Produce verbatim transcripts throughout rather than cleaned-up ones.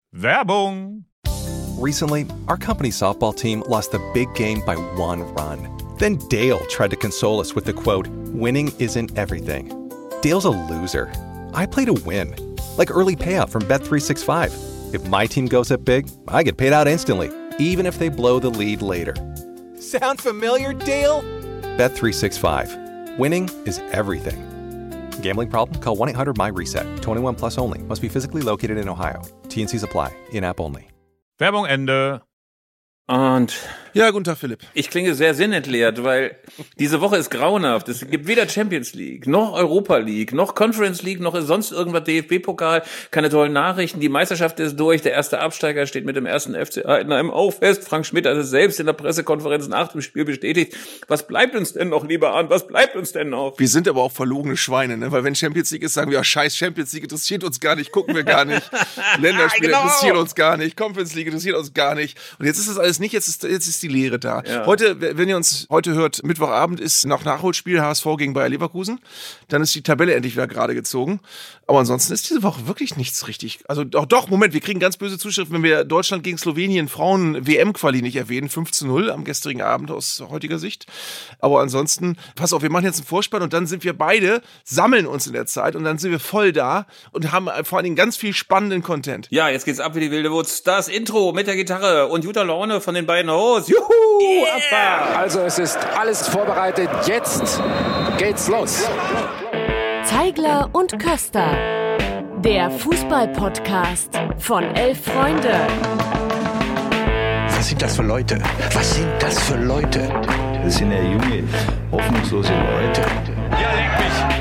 Werbung. Recently, our company softball team lost a big game by one run. Then Dale tried to console us with the quote, "Winning isn't everything." Dale's a loser. I play to win. Like early payout from Bet three sixty-five. If my team goes up big, I get paid out instantly, even if they blow the lead later. Sound familiar, Dale? Bet three sixty-five. Winning is everything. Gambling problem? Call one eight hundred M Y reset. twenty-one plus only. Must be physically located in Ohio. T N Cs apply. In-app only. Werbung Ende. Und ja, guten Tag, Philipp. Ich klinge sehr sinnentleert, weil diese Woche ist grauenhaft. Es gibt weder Champions League, noch Europa League, noch Conference League, noch sonst irgendwas, D F B-Pokal, keine tollen Nachrichten. Die Meisterschaft ist durch, der erste Absteiger steht mit dem ersten F C Heidenheim auch fest. Frank Schmidt hat es selbst in der Pressekonferenz nach dem Spiel bestätigt. Was bleibt uns denn noch, lieber Arndt? Was bleibt uns denn noch? Wir sind aber auch verlogene Schweine, ne? Weil wenn Champions League ist, sagen wir, ja, scheiß Champions League interessiert uns gar nicht, gucken wir gar nicht. Länderspiele genau. interessieren uns gar nicht, Conference League interessiert uns gar nicht. Und jetzt ist das alles nicht, jetzt ist, jetzt ist die Lehre da. Ja. Heute, wenn ihr uns heute hört, Mittwochabend ist noch Nachholspiel H S V gegen Bayer Leverkusen. Dann ist die Tabelle endlich wieder gerade gezogen. Aber ansonsten ist diese Woche wirklich nichts richtig. Also doch, doch, Moment, wir kriegen ganz böse Zuschriften, wenn wir Deutschland gegen Slowenien Frauen-W M-Quali nicht erwähnen. fünf zu null am gestrigen Abend aus heutiger Sicht. Aber ansonsten, pass auf, wir machen jetzt einen Vorspann und dann sind wir beide, sammeln uns in der Zeit und dann sind wir voll da und haben vor allen Dingen ganz viel spannenden Content. Ja, jetzt geht's ab wie die wilde Wutz. Das Intro mit der Gitarre und guter Laune von den beiden Hosts. Juhu! Yeah. Abfahrt! Also es ist alles vorbereitet. Jetzt geht's los. Zeigler und Köster. Der Fußball-Podcast von Elf Freunde. Was sind das für Leute? Was sind das für Leute? Das sind ja junge, hoffnungslose Leute. Ja, leck mich.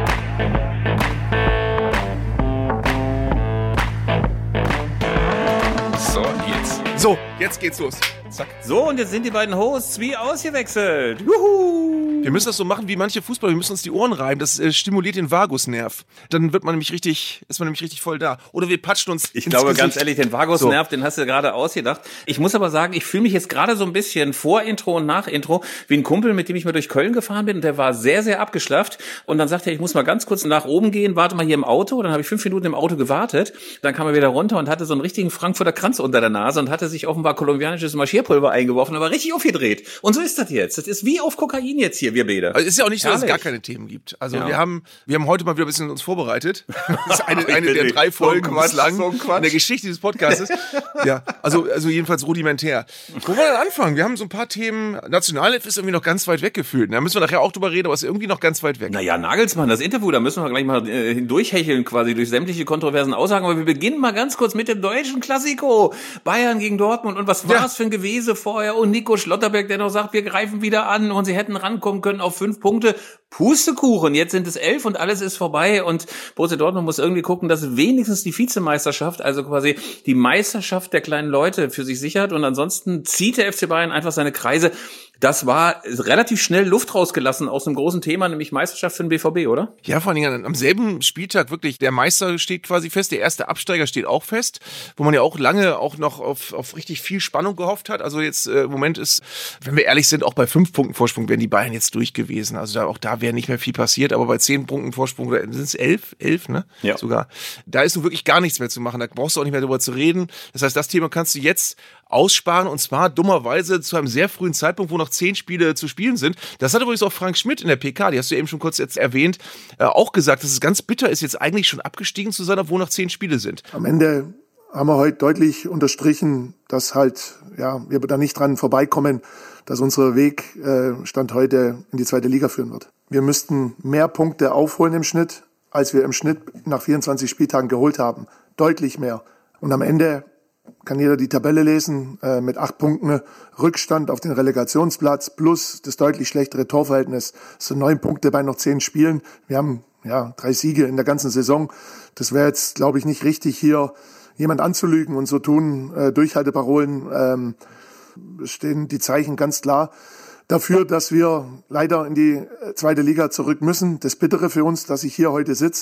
So, jetzt. So, jetzt geht's los. Zack. So, und jetzt sind die beiden Hosts wie ausgewechselt. Juhu! Wir müssen das so machen wie manche Fußballer, wir müssen uns die Ohren reiben, das äh, stimuliert den Vagusnerv. Dann wird man nämlich richtig, ist man nämlich richtig voll da. Oder wir patschen uns Ich ins glaube, Gesicht. ganz ehrlich, den Vagusnerv, so. Den hast du gerade ausgedacht. Ich muss aber sagen, ich fühle mich jetzt gerade so ein bisschen vor Intro und nach Intro wie ein Kumpel, mit dem ich mal durch Köln gefahren bin und der war sehr, sehr abgeschlafft und dann sagte er, ich muss mal ganz kurz nach oben gehen, warte mal hier im Auto. Dann habe ich fünf Minuten im Auto gewartet, dann kam er wieder runter und hatte so einen richtigen Frankfurter Kranz unter der Nase und hatte sich offenbar kolumbianisches Marschierpulver eingeworfen, aber richtig aufgedreht. Und so ist das jetzt. Das ist wie auf Kokain jetzt hier, wir beide. Also ist ja auch nicht so, dass es Herrlich. gar keine Themen gibt. Also Ja. wir haben wir haben heute mal wieder ein bisschen uns vorbereitet. Das ist eine, eine der nicht. drei Folgen So ein Quatsch, bislang so ein Quatsch. in der Geschichte dieses Podcasts. Ja, also also jedenfalls rudimentär. Wo wollen wir denn anfangen? Wir haben so ein paar Themen. Nationalelf ist irgendwie noch ganz weit weg gefühlt. Da müssen wir nachher auch drüber reden, aber es ist irgendwie noch ganz weit weg. Naja, Nagelsmann, das Interview, da müssen wir gleich mal äh, hindurchhecheln quasi durch sämtliche kontroversen Aussagen. Aber wir beginnen mal ganz kurz mit dem deutschen Klassiko. Bayern gegen Dortmund. Und was war Ja. es für ein Gewese vorher? Und Nico Schlotterbeck, der noch sagt, wir greifen wieder an und sie hätten rankommen können auf fünf Punkte. Pustekuchen, jetzt sind es elf und alles ist vorbei. Und Borussia Dortmund muss irgendwie gucken, dass wenigstens die Vizemeisterschaft, also quasi die Meisterschaft der kleinen Leute für sich sichert. Und ansonsten zieht der F C Bayern einfach seine Kreise. Das war relativ schnell Luft rausgelassen aus einem großen Thema, nämlich Meisterschaft für den B V B, oder? Ja, vor allen Dingen am selben Spieltag wirklich, der Meister steht quasi fest, der erste Absteiger steht auch fest, wo man ja auch lange auch noch auf, auf richtig viel Spannung gehofft hat. Also jetzt äh, im Moment ist, wenn wir ehrlich sind, auch bei fünf Punkten Vorsprung wären die Bayern jetzt durch gewesen. Also da, auch da wäre nicht mehr viel passiert, aber bei zehn Punkten Vorsprung sind es elf, elf, ne? Ja. Sogar. Da ist nun wirklich gar nichts mehr zu machen, da brauchst du auch nicht mehr drüber zu reden. Das heißt, das Thema kannst du jetzt aussparen und zwar dummerweise zu einem sehr frühen Zeitpunkt, wo noch zehn Spiele zu spielen sind. Das hat übrigens auch Frank Schmidt in der P K, die hast du eben schon kurz jetzt erwähnt, äh, auch gesagt, dass es ganz bitter ist, jetzt eigentlich schon abgestiegen zu sein, obwohl noch zehn Spiele sind. Am Ende haben wir heute deutlich unterstrichen, dass halt, ja, wir da nicht dran vorbeikommen, dass unser Weg, äh, Stand heute in die zweite Liga führen wird. Wir müssten mehr Punkte aufholen im Schnitt, als wir im Schnitt nach vierundzwanzig Spieltagen geholt haben. Deutlich mehr. Und am Ende kann jeder die Tabelle lesen, äh, mit acht Punkten Rückstand auf den Relegationsplatz plus das deutlich schlechtere Torverhältnis. Das sind neun Punkte bei noch zehn Spielen. Wir haben ja drei Siege in der ganzen Saison. Das wäre jetzt, glaube ich, nicht richtig, hier jemand anzulügen und so tun. Äh, Durchhalteparolen ähm, stehen die Zeichen ganz klar dafür, dass wir leider in die zweite Liga zurück müssen. Das Bittere für uns, dass ich hier heute sitze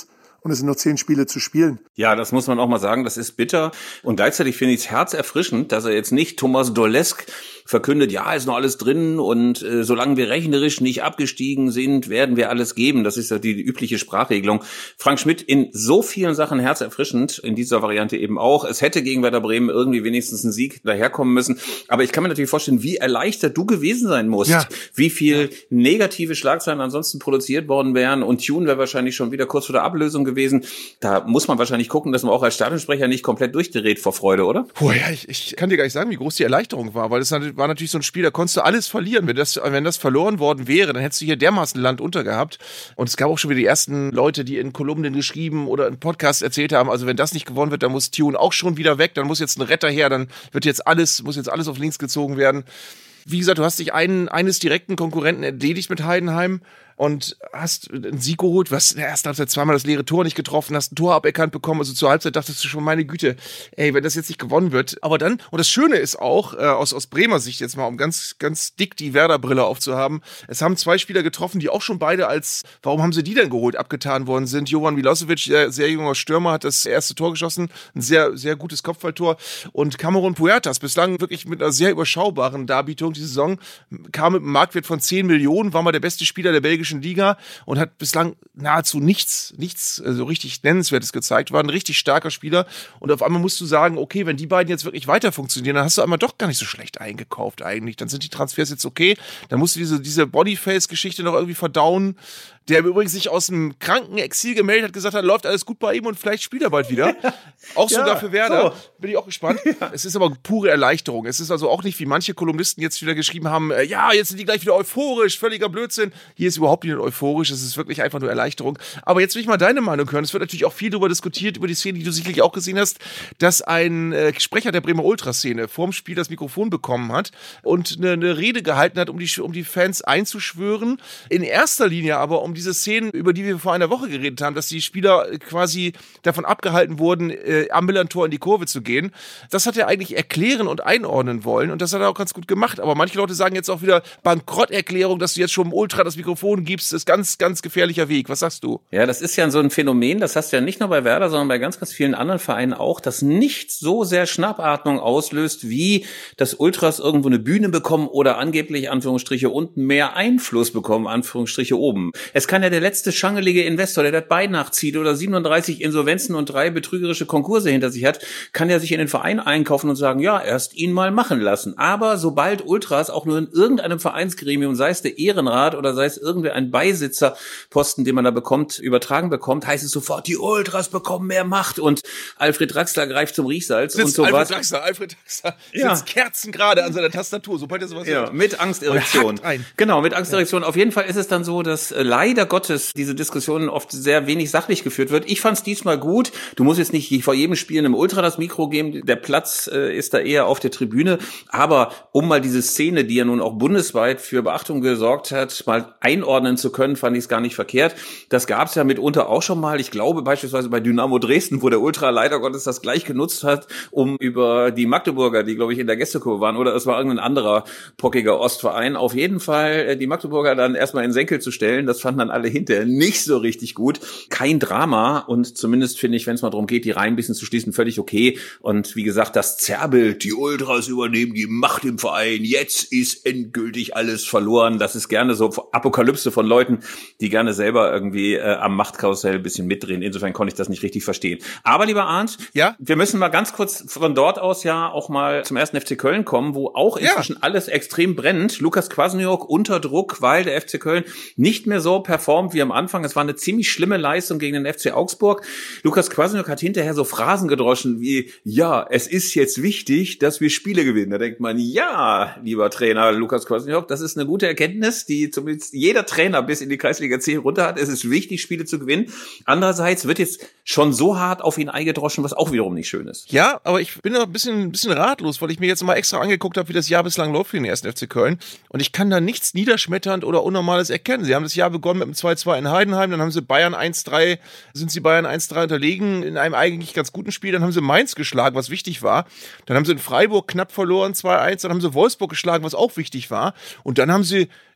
und es sind noch zehn Spiele zu spielen. Ja, das muss man auch mal sagen, das ist bitter. Und gleichzeitig finde ich es herzerfrischend, dass er jetzt nicht Thomas Dolesk verkündet, ja, ist noch alles drin und äh, solange wir rechnerisch nicht abgestiegen sind, werden wir alles geben. Das ist ja die, die übliche Sprachregelung. Frank Schmidt in so vielen Sachen herzerfrischend, in dieser Variante eben auch. Es hätte gegen Werder Bremen irgendwie wenigstens ein Sieg daherkommen müssen. Aber ich kann mir natürlich vorstellen, wie erleichtert du gewesen sein musst, ja. wie viel negative Schlagzeilen ansonsten produziert worden wären. Und Tune wäre wahrscheinlich schon wieder kurz vor der Ablösung gewesen. Da muss man wahrscheinlich gucken, dass man auch als Stadionsprecher nicht komplett durchdreht vor Freude, oder? Puh, ja, ich, ich kann dir gar nicht sagen, wie groß die Erleichterung war, weil das war natürlich so ein Spiel, da konntest du alles verlieren. Wenn das, wenn das verloren worden wäre, dann hättest du hier dermaßen Land unter gehabt. Und es gab auch schon wieder die ersten Leute, die in Kolumnen geschrieben oder in Podcasts erzählt haben, also wenn das nicht gewonnen wird, dann muss Tune auch schon wieder weg, dann muss jetzt ein Retter her, dann wird jetzt alles, muss jetzt alles auf links gezogen werden. Wie gesagt, du hast dich einen, eines direkten Konkurrenten erledigt mit Heidenheim und hast einen Sieg geholt. Du hast in der ersten Halbzeit zweimal das leere Tor nicht getroffen, hast ein Tor aberkannt bekommen. Also zur Halbzeit dachtest du schon, meine Güte, ey, wenn das jetzt nicht gewonnen wird. Aber dann, und das Schöne ist auch, äh, aus, aus Bremer Sicht jetzt mal, um ganz, ganz dick die Werder-Brille aufzuhaben, es haben zwei Spieler getroffen, die auch schon beide als, warum haben sie die denn geholt, abgetan worden sind. Jovan Milosevic, der sehr junger Stürmer, hat das erste Tor geschossen, ein sehr, sehr gutes Kopfballtor. Und Cameron Puertas, bislang wirklich mit einer sehr überschaubaren Darbietung die Saison, kam mit einem Marktwert von zehn Millionen, war mal der beste Spieler der belgischen Liga und hat bislang nahezu nichts, nichts so also richtig Nennenswertes gezeigt, war ein richtig starker Spieler und auf einmal musst du sagen, okay, wenn die beiden jetzt wirklich weiter funktionieren, dann hast du einmal doch gar nicht so schlecht eingekauft eigentlich, dann sind die Transfers jetzt okay, dann musst du diese, diese Boniface-Geschichte noch irgendwie verdauen, der übrigens sich aus dem kranken Exil gemeldet hat, gesagt hat, läuft alles gut bei ihm und vielleicht spielt er bald wieder. Auch ja, sogar für Werder. So. Bin ich auch gespannt. Ja. Es ist aber pure Erleichterung. Es ist also auch nicht, wie manche Kolumnisten jetzt wieder geschrieben haben, äh, ja, jetzt sind die gleich wieder euphorisch, völliger Blödsinn. Hier ist überhaupt nicht euphorisch, es ist wirklich einfach nur Erleichterung. Aber jetzt will ich mal deine Meinung hören. Es wird natürlich auch viel darüber diskutiert, über die Szene, die du sicherlich auch gesehen hast, dass ein äh, Sprecher der Bremer Ultraszene vorm Spiel das Mikrofon bekommen hat und eine, eine Rede gehalten hat, um die, um die Fans einzuschwören. In erster Linie aber um diese Szenen, über die wir vor einer Woche geredet haben, dass die Spieler quasi davon abgehalten wurden, äh, am Millantor in die Kurve zu gehen. Das hat er eigentlich erklären und einordnen wollen und das hat er auch ganz gut gemacht. Aber manche Leute sagen jetzt auch wieder Bankrotterklärung, dass du jetzt schon im Ultra das Mikrofon gibst, ist ganz, ganz gefährlicher Weg. Was sagst du? Ja, das ist ja so ein Phänomen, das hast du ja nicht nur bei Werder, sondern bei ganz, ganz vielen anderen Vereinen auch, dass nichts so sehr Schnappatmung auslöst, wie dass Ultras irgendwo eine Bühne bekommen oder angeblich, Anführungsstriche, unten mehr Einfluss bekommen, Anführungsstriche, oben. Es kann ja der letzte schangelige Investor, der das Bein nachzieht oder siebenunddreißig Insolvenzen und drei betrügerische Konkurse hinter sich hat, kann ja sich in den Verein einkaufen und sagen, ja, erst ihn mal machen lassen. Aber sobald Ultras auch nur in irgendeinem Vereinsgremium, sei es der Ehrenrat oder sei es irgendwie ein Beisitzerposten, den man da bekommt, übertragen bekommt, heißt es sofort, die Ultras bekommen mehr Macht und Alfred Draxler greift zum Riechsalz sitzt und so Alfred was. Draxler, Alfred Draxler ja. sitzt kerzengerade an seiner Tastatur, sobald er sowas ja, hört. mit Angsterektion. Genau, mit Angsterektion. Ja. Auf jeden Fall ist es dann so, dass äh, leider Gottes diese Diskussion oft sehr wenig sachlich geführt wird. Ich fand es diesmal gut. Du musst jetzt nicht vor jedem Spiel einem Ultra das Mikro geben. Der Platz äh, ist da eher auf der Tribüne. Aber um mal diese Szene, die ja nun auch bundesweit für Beachtung gesorgt hat, mal einordnen zu können, fand ich es gar nicht verkehrt. Das gab es ja mitunter auch schon mal. Ich glaube beispielsweise bei Dynamo Dresden, wo der Ultra leider Gottes das gleich genutzt hat, um über die Magdeburger, die glaube ich in der Gästekurve waren, oder es war irgendein anderer pockiger Ostverein, auf jeden Fall äh, die Magdeburger dann erstmal in den Senkel zu stellen. Das fanden dann alle hinterher nicht so richtig gut. Kein Drama und zumindest finde ich, wenn es mal darum geht, die Reihen ein bisschen zu schließen, völlig okay. Und wie gesagt, das Zerrbild, die Ultras übernehmen die Macht im Verein, jetzt ist endgültig alles verloren. Das ist gerne so Apokalypse von Leuten, die gerne selber irgendwie äh, am Machtkarussell ein bisschen mitdrehen. Insofern konnte ich das nicht richtig verstehen. Aber lieber Arndt, ja? wir müssen mal ganz kurz von dort aus ja auch mal zum ersten F C Köln kommen, wo auch inzwischen ja. alles extrem brennt. Lukas Kwasniok unter Druck, weil der F C Köln nicht mehr so performt wie am Anfang. Es war eine ziemlich schlimme Leistung gegen den F C Augsburg. Lukas Kwasniok hat hinterher so Phrasen gedroschen wie, ja, es ist jetzt wichtig, dass wir Spiele gewinnen. Da denkt man, ja, lieber Trainer Lukas Kwasniok, das ist eine gute Erkenntnis, die zumindest jeder Trainer bis in die Kreisliga zehn runter hat. Es ist wichtig, Spiele zu gewinnen. Andererseits wird jetzt schon so hart auf ihn eingedroschen, was auch wiederum nicht schön ist. Ja, aber ich bin noch ein bisschen, ein bisschen ratlos, weil ich mir jetzt mal extra angeguckt habe, wie das Jahr bislang läuft für den ersten F C Köln. Und ich kann da nichts niederschmetternd oder Unnormales erkennen. Sie haben das Jahr begonnen mit einem zwei zwei in Heidenheim, dann haben sie Bayern eins drei, sind sie Bayern eins drei unterlegen in einem eigentlich ganz guten Spiel, dann haben sie Mainz geschlagen, was wichtig war. Dann haben sie in Freiburg knapp verloren, zwei eins, dann haben sie Wolfsburg geschlagen, was auch wichtig war. Und dann haben sie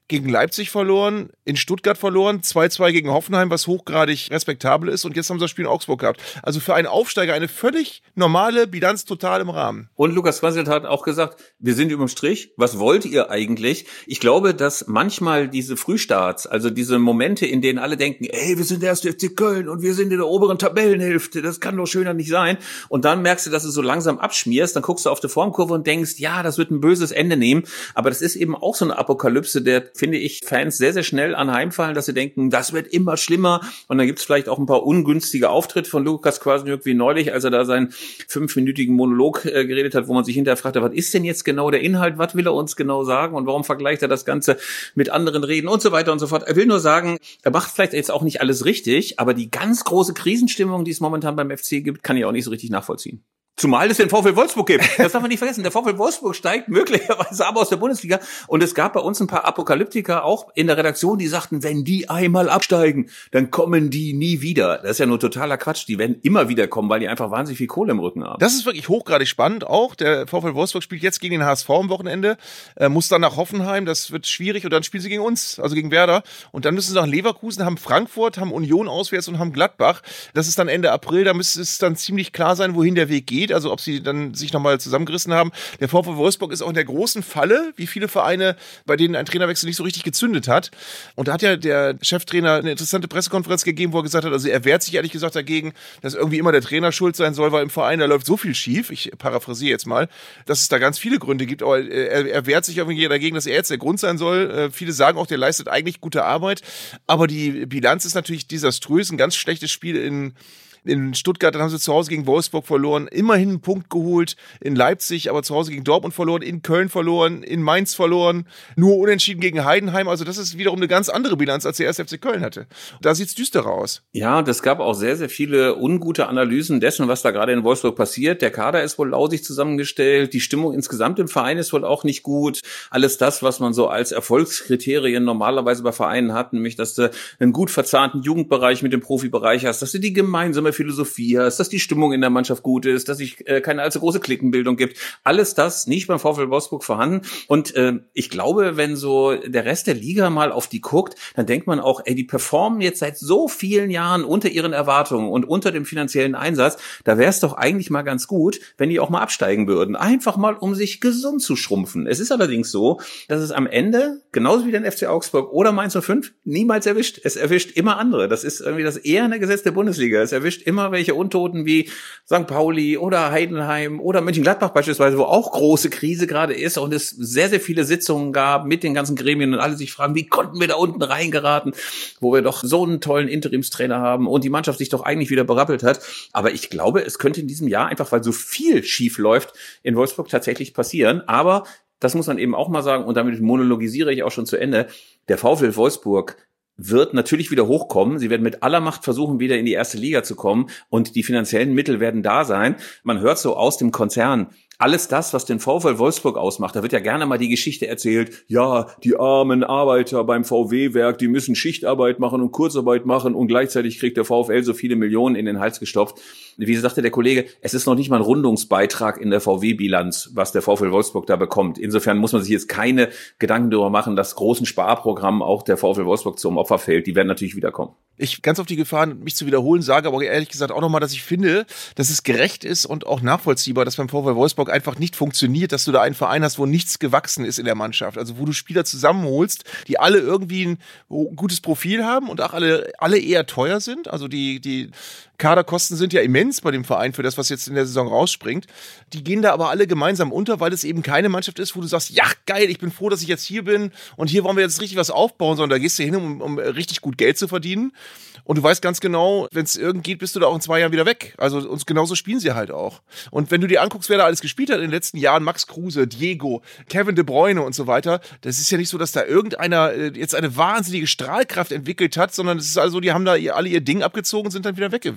gegen Leipzig verloren, in Stuttgart verloren, zwei zwei gegen Hoffenheim, was hochgradig respektabel ist, und jetzt haben sie das Spiel in Augsburg gehabt. Also für einen Aufsteiger eine völlig normale Bilanz, total im Rahmen. Und Lukas Quasselt hat auch gesagt, wir sind überm Strich, was wollt ihr eigentlich? Ich glaube, dass manchmal diese Frühstarts, also diese Momente, in denen alle denken, ey, wir sind der erste F C Köln und wir sind in der oberen Tabellenhälfte, das kann doch schöner nicht sein. Und dann merkst du, dass du so langsam abschmierst, dann guckst du auf die Formkurve und denkst, ja, das wird ein böses Ende nehmen. Aber das ist eben auch so eine Apokalypse, der, finde ich, Fans sehr, sehr schnell anheimfallen, dass sie denken, das wird immer schlimmer. Und dann gibt es vielleicht auch ein paar ungünstige Auftritte von Lukas Kwasniok wie neulich, als er da seinen fünfminütigen Monolog äh, geredet hat, wo man sich hinterher fragte, was ist denn jetzt genau der Inhalt, was will er uns genau sagen und warum vergleicht er das Ganze mit anderen Reden und so weiter und so fort. Er will nur sagen, er macht vielleicht jetzt auch nicht alles richtig, aber die ganz große Krisenstimmung, die es momentan beim F C gibt, kann ich auch nicht so richtig nachvollziehen. Zumal es den VfL Wolfsburg gibt. Das darf man nicht vergessen. Der VfL Wolfsburg steigt möglicherweise aber aus der Bundesliga. Und es gab bei uns ein paar Apokalyptiker auch in der Redaktion, die sagten, wenn die einmal absteigen, dann kommen die nie wieder. Das ist ja nur totaler Quatsch. Die werden immer wieder kommen, weil die einfach wahnsinnig viel Kohle im Rücken haben. Das ist wirklich hochgradig spannend auch. Der VfL Wolfsburg spielt jetzt gegen den H S V am Wochenende, äh, muss dann nach Hoffenheim. Das wird schwierig. Und dann spielen sie gegen uns, also gegen Werder. Und dann müssen sie nach Leverkusen, haben Frankfurt, haben Union auswärts und haben Gladbach. Das ist dann Ende April. Da müsste es dann ziemlich klar sein, wohin der Weg geht. Also ob sie dann sich nochmal zusammengerissen haben. Der VfL Wolfsburg ist auch in der großen Falle, wie viele Vereine, bei denen ein Trainerwechsel nicht so richtig gezündet hat. Und da hat ja der Cheftrainer eine interessante Pressekonferenz gegeben, wo er gesagt hat, also er wehrt sich ehrlich gesagt dagegen, dass irgendwie immer der Trainer schuld sein soll, weil im Verein da läuft so viel schief, ich paraphrasiere jetzt mal, dass es da ganz viele Gründe gibt, aber er, er wehrt sich irgendwie dagegen, dass er jetzt der Grund sein soll. Viele sagen auch, der leistet eigentlich gute Arbeit, aber die Bilanz ist natürlich desaströs, ein ganz schlechtes Spiel in In Stuttgart, dann haben sie zu Hause gegen Wolfsburg verloren, immerhin einen Punkt geholt, in Leipzig, aber zu Hause gegen Dortmund verloren, in Köln verloren, in Mainz verloren, nur unentschieden gegen Heidenheim. Also das ist wiederum eine ganz andere Bilanz, als der erste F C Köln hatte. Da sieht's düsterer aus. Ja, und es gab auch sehr, sehr viele ungute Analysen dessen, was da gerade in Wolfsburg passiert. Der Kader ist wohl lausig zusammengestellt, die Stimmung insgesamt im Verein ist wohl auch nicht gut. Alles das, was man so als Erfolgskriterien normalerweise bei Vereinen hat, nämlich, dass du einen gut verzahnten Jugendbereich mit dem Profibereich hast, dass du die gemeinsame Philosophie hast, dass die Stimmung in der Mannschaft gut ist, dass es äh, keine allzu große Klickenbildung gibt. Alles das nicht beim VfL Wolfsburg vorhanden. Und äh, ich glaube, wenn so der Rest der Liga mal auf die guckt, dann denkt man auch, ey, die performen jetzt seit so vielen Jahren unter ihren Erwartungen und unter dem finanziellen Einsatz. Da wäre es doch eigentlich mal ganz gut, wenn die auch mal absteigen würden. Einfach mal, um sich gesund zu schrumpfen. Es ist allerdings so, dass es am Ende, genauso wie den F C Augsburg oder Mainz null fünf, niemals erwischt. Es erwischt immer andere. Das ist irgendwie das eherne Gesetz der Bundesliga. Es erwischt immer welche Untoten wie Sankt Pauli oder Heidenheim oder Mönchengladbach beispielsweise, wo auch große Krise gerade ist und es sehr, sehr viele Sitzungen gab mit den ganzen Gremien und alle sich fragen, wie konnten wir da unten reingeraten, wo wir doch so einen tollen Interimstrainer haben und die Mannschaft sich doch eigentlich wieder berappelt hat. Aber ich glaube, es könnte in diesem Jahr einfach, weil so viel schief läuft, in Wolfsburg tatsächlich passieren. Aber das muss man eben auch mal sagen und damit monologisiere ich auch schon zu Ende. Der VfL Wolfsburg wird natürlich wieder hochkommen. Sie werden mit aller Macht versuchen, wieder in die erste Liga zu kommen und die finanziellen Mittel werden da sein. Man hört so aus dem Konzern, alles das, was den VfL Wolfsburg ausmacht, da wird ja gerne mal die Geschichte erzählt, ja, die armen Arbeiter beim V W-Werk, die müssen Schichtarbeit machen und Kurzarbeit machen und gleichzeitig kriegt der VfL so viele Millionen in den Hals gestopft. Wie sagte der Kollege, es ist noch nicht mal ein Rundungsbeitrag in der V W-Bilanz, was der VfL Wolfsburg da bekommt. Insofern muss man sich jetzt keine Gedanken darüber machen, dass großen Sparprogrammen auch der VfL Wolfsburg zum Opfer fällt. Die werden natürlich wiederkommen. Ich ganz auf die Gefahr, mich zu wiederholen, sage aber ehrlich gesagt auch nochmal, dass ich finde, dass es gerecht ist und auch nachvollziehbar, dass beim VfL Wolfsburg einfach nicht funktioniert, dass du da einen Verein hast, wo nichts gewachsen ist in der Mannschaft. Also wo du Spieler zusammenholst, die alle irgendwie ein gutes Profil haben und auch alle, alle eher teuer sind. Also die, die Kaderkosten sind ja immens bei dem Verein für das, was jetzt in der Saison rausspringt. Die gehen da aber alle gemeinsam unter, weil es eben keine Mannschaft ist, wo du sagst, ja geil, ich bin froh, dass ich jetzt hier bin und hier wollen wir jetzt richtig was aufbauen, sondern da gehst du hin, um, um richtig gut Geld zu verdienen. Und du weißt ganz genau, wenn es irgend geht, bist du da auch in zwei Jahren wieder weg. Also und genauso spielen sie halt auch. Und wenn du dir anguckst, wer da alles gespielt hat in den letzten Jahren, Max Kruse, Diego, Kevin De Bruyne und so weiter, das ist ja nicht so, dass da irgendeiner jetzt eine wahnsinnige Strahlkraft entwickelt hat, sondern es ist also, die haben da alle ihr Ding abgezogen und sind dann wieder weg gewesen.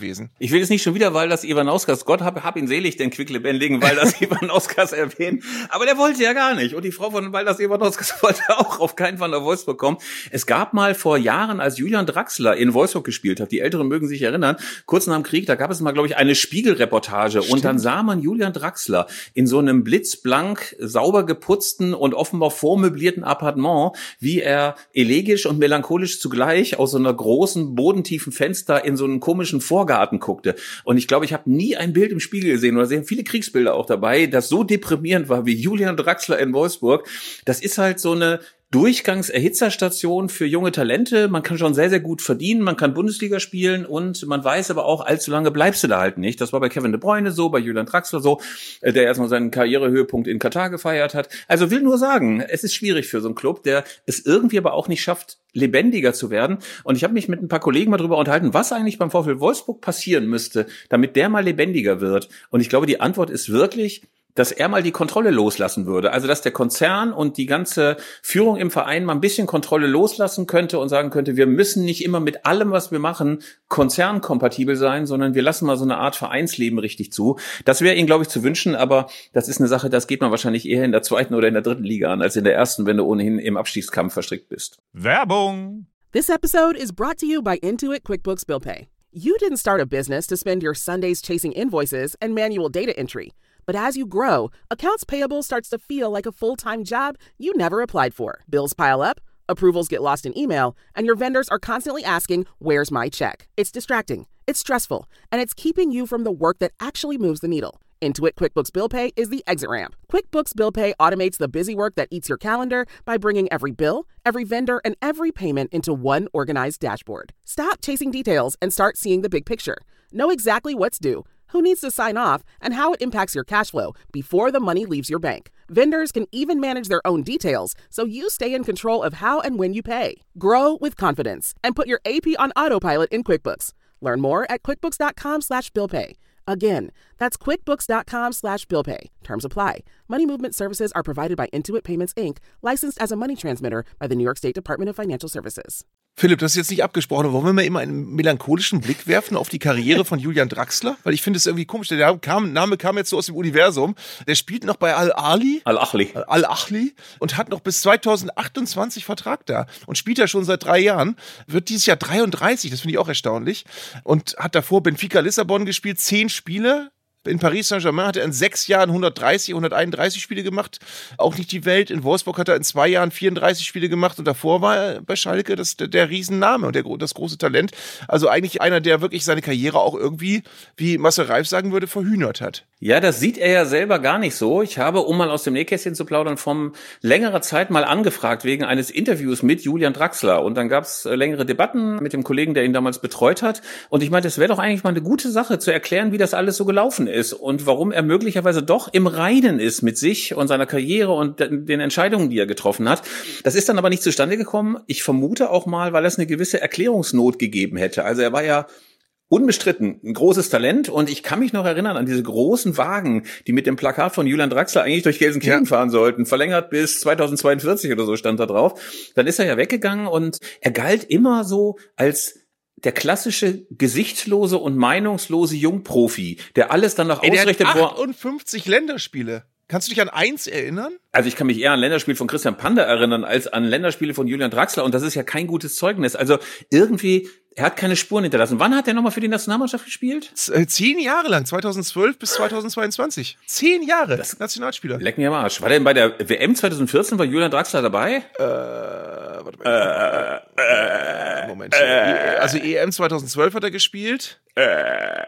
gewesen. Ich will jetzt nicht schon wieder Valdas Ivanauskas, Gott hab, hab ihn selig, den quicklebendigen Valdas Ivanauskas erwähnen, aber der wollte ja gar nicht und die Frau von Valdas Ivanauskas wollte auch auf keinen Fall nach Wolfsburg kommen. Es gab mal vor Jahren, als Julian Draxler in Wolfsburg gespielt hat, die Älteren mögen sich erinnern, kurz nach dem Krieg, da gab es mal, glaube ich, eine Spiegelreportage und dann sah man Julian Draxler in so einem blitzblank, sauber geputzten und offenbar vormöblierten Appartement, wie er elegisch und melancholisch zugleich aus so einer großen, bodentiefen Fenster in so einen komischen Vorgarten guckte. Und ich glaube, ich habe nie ein Bild im Spiegel gesehen oder sehr viele Kriegsbilder auch dabei, das so deprimierend war wie Julian Draxler in Wolfsburg. Das ist halt so eine Durchgangserhitzerstation für junge Talente. Man kann schon sehr, sehr gut verdienen, man kann Bundesliga spielen und man weiß aber auch, allzu lange bleibst du da halt nicht. Das war bei Kevin De Bruyne so, bei Julian Draxler so, der erstmal seinen Karrierehöhepunkt in Katar gefeiert hat. Also will nur sagen, es ist schwierig für so einen Club, der es irgendwie aber auch nicht schafft, lebendiger zu werden. Und ich habe mich mit ein paar Kollegen mal drüber unterhalten, was eigentlich beim VfL Wolfsburg passieren müsste, damit der mal lebendiger wird. Und ich glaube, die Antwort ist wirklich, dass er mal die Kontrolle loslassen würde. Also, dass der Konzern und die ganze Führung im Verein mal ein bisschen Kontrolle loslassen könnte und sagen könnte, wir müssen nicht immer mit allem, was wir machen, konzernkompatibel sein, sondern wir lassen mal so eine Art Vereinsleben richtig zu. Das wäre ihnen, glaube ich, zu wünschen, aber das ist eine Sache, das geht man wahrscheinlich eher in der zweiten oder in der dritten Liga an, als in der ersten, wenn du ohnehin im Abstiegskampf verstrickt bist. Werbung! This episode is brought to you by Intuit QuickBooks Bill Pay. You didn't start a business to spend your Sundays chasing invoices and manual data entry. But as you grow, accounts payable starts to feel like a full-time job you never applied for. Bills pile up, approvals get lost in email, and your vendors are constantly asking, "Where's my check?" It's distracting, it's stressful, and it's keeping you from the work that actually moves the needle. Intuit QuickBooks Bill Pay is the exit ramp. QuickBooks Bill Pay automates the busy work that eats your calendar by bringing every bill, every vendor, and every payment into one organized dashboard. Stop chasing details and start seeing the big picture. Know exactly what's due, who needs to sign off, and how it impacts your cash flow before the money leaves your bank. Vendors can even manage their own details, so you stay in control of how and when you pay. Grow with confidence and put your A P on autopilot in QuickBooks. Learn more at quickbooks.com slash billpay. Again, that's quickbooks.com slash billpay. Terms apply. Money movement services are provided by Intuit Payments, Incorporated, licensed as a money transmitter by the New York State Department of Financial Services. Philipp, das ist jetzt nicht abgesprochen. Wollen wir mal immer einen melancholischen Blick werfen auf die Karriere von Julian Draxler? Weil ich finde es irgendwie komisch. Der Name kam, Name kam jetzt so aus dem Universum. Der spielt noch bei Al-Ahli. Al-Ahli. Al-Ahli. Und hat noch bis zweitausendachtundzwanzig Vertrag da. Und spielt ja schon seit drei Jahren. Wird dieses Jahr dreiunddreißig. Das finde ich auch erstaunlich. Und hat davor Benfica Lissabon gespielt. Zehn Spiele. In Paris Saint-Germain hat er in sechs Jahren hundertdreißig, hunderteinunddreißig Spiele gemacht. Auch nicht die Welt. In Wolfsburg hat er in zwei Jahren vierunddreißig Spiele gemacht. Und davor war er bei Schalke das, der, der Riesenname und der, das große Talent. Also eigentlich einer, der wirklich seine Karriere auch irgendwie, wie Marcel Reif sagen würde, verhühnert hat. Ja, das sieht er ja selber gar nicht so. Ich habe, um mal aus dem Nähkästchen zu plaudern, vor längerer Zeit mal angefragt wegen eines Interviews mit Julian Draxler. Und dann gab es längere Debatten mit dem Kollegen, der ihn damals betreut hat. Und ich meinte, es wäre doch eigentlich mal eine gute Sache zu erklären, wie das alles so gelaufen ist und warum er möglicherweise doch im Reinen ist mit sich und seiner Karriere und den Entscheidungen, die er getroffen hat. Das ist dann aber nicht zustande gekommen. Ich vermute auch mal, weil es eine gewisse Erklärungsnot gegeben hätte. Also er war ja unbestritten ein großes Talent und ich kann mich noch erinnern an diese großen Wagen, die mit dem Plakat von Julian Draxler eigentlich durch Gelsenkirchen ja. fahren sollten, verlängert bis zweitausendzweiundvierzig oder so stand da drauf. Dann ist er ja weggegangen und er galt immer so als der klassische gesichtslose und meinungslose Jungprofi, der alles dann noch Ey, ausrichtet. Der hat achtundfünfzig Länderspiele. Kannst du dich an eins erinnern? Also ich kann mich eher an Länderspiel von Christian Panda erinnern, als an Länderspiele von Julian Draxler. Und das ist ja kein gutes Zeugnis. Also irgendwie, er hat keine Spuren hinterlassen. Wann hat er nochmal für die Nationalmannschaft gespielt? Z- Zehn Jahre lang, zweitausendzwölf bis zweitausendzweiundzwanzig. Zehn Jahre, das Nationalspieler. Leck mir am Arsch. War der denn bei der W M zweitausendvierzehn, war Julian Draxler dabei? Äh, warte mal. Äh, äh, Moment. Äh, also E M zweitausendzwölf hat er gespielt. Äh,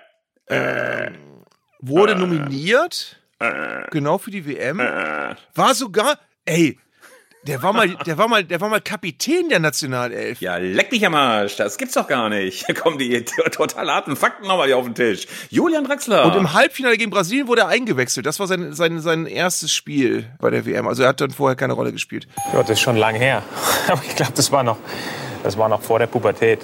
äh, wurde äh, nominiert. Genau für die W M. War sogar, ey, der war mal, der war mal, der war mal Kapitän der Nationalelf. Ja, leck mich am Arsch, das gibt's doch gar nicht. Hier kommen die total harten Fakten nochmal hier auf den Tisch. Julian Draxler. Und im Halbfinale gegen Brasilien wurde er eingewechselt. Das war sein, sein, sein erstes Spiel bei der W M. Also er hat dann vorher keine Rolle gespielt. Ja, das ist schon lang her. Aber ich glaube, das war noch das war noch vor der Pubertät.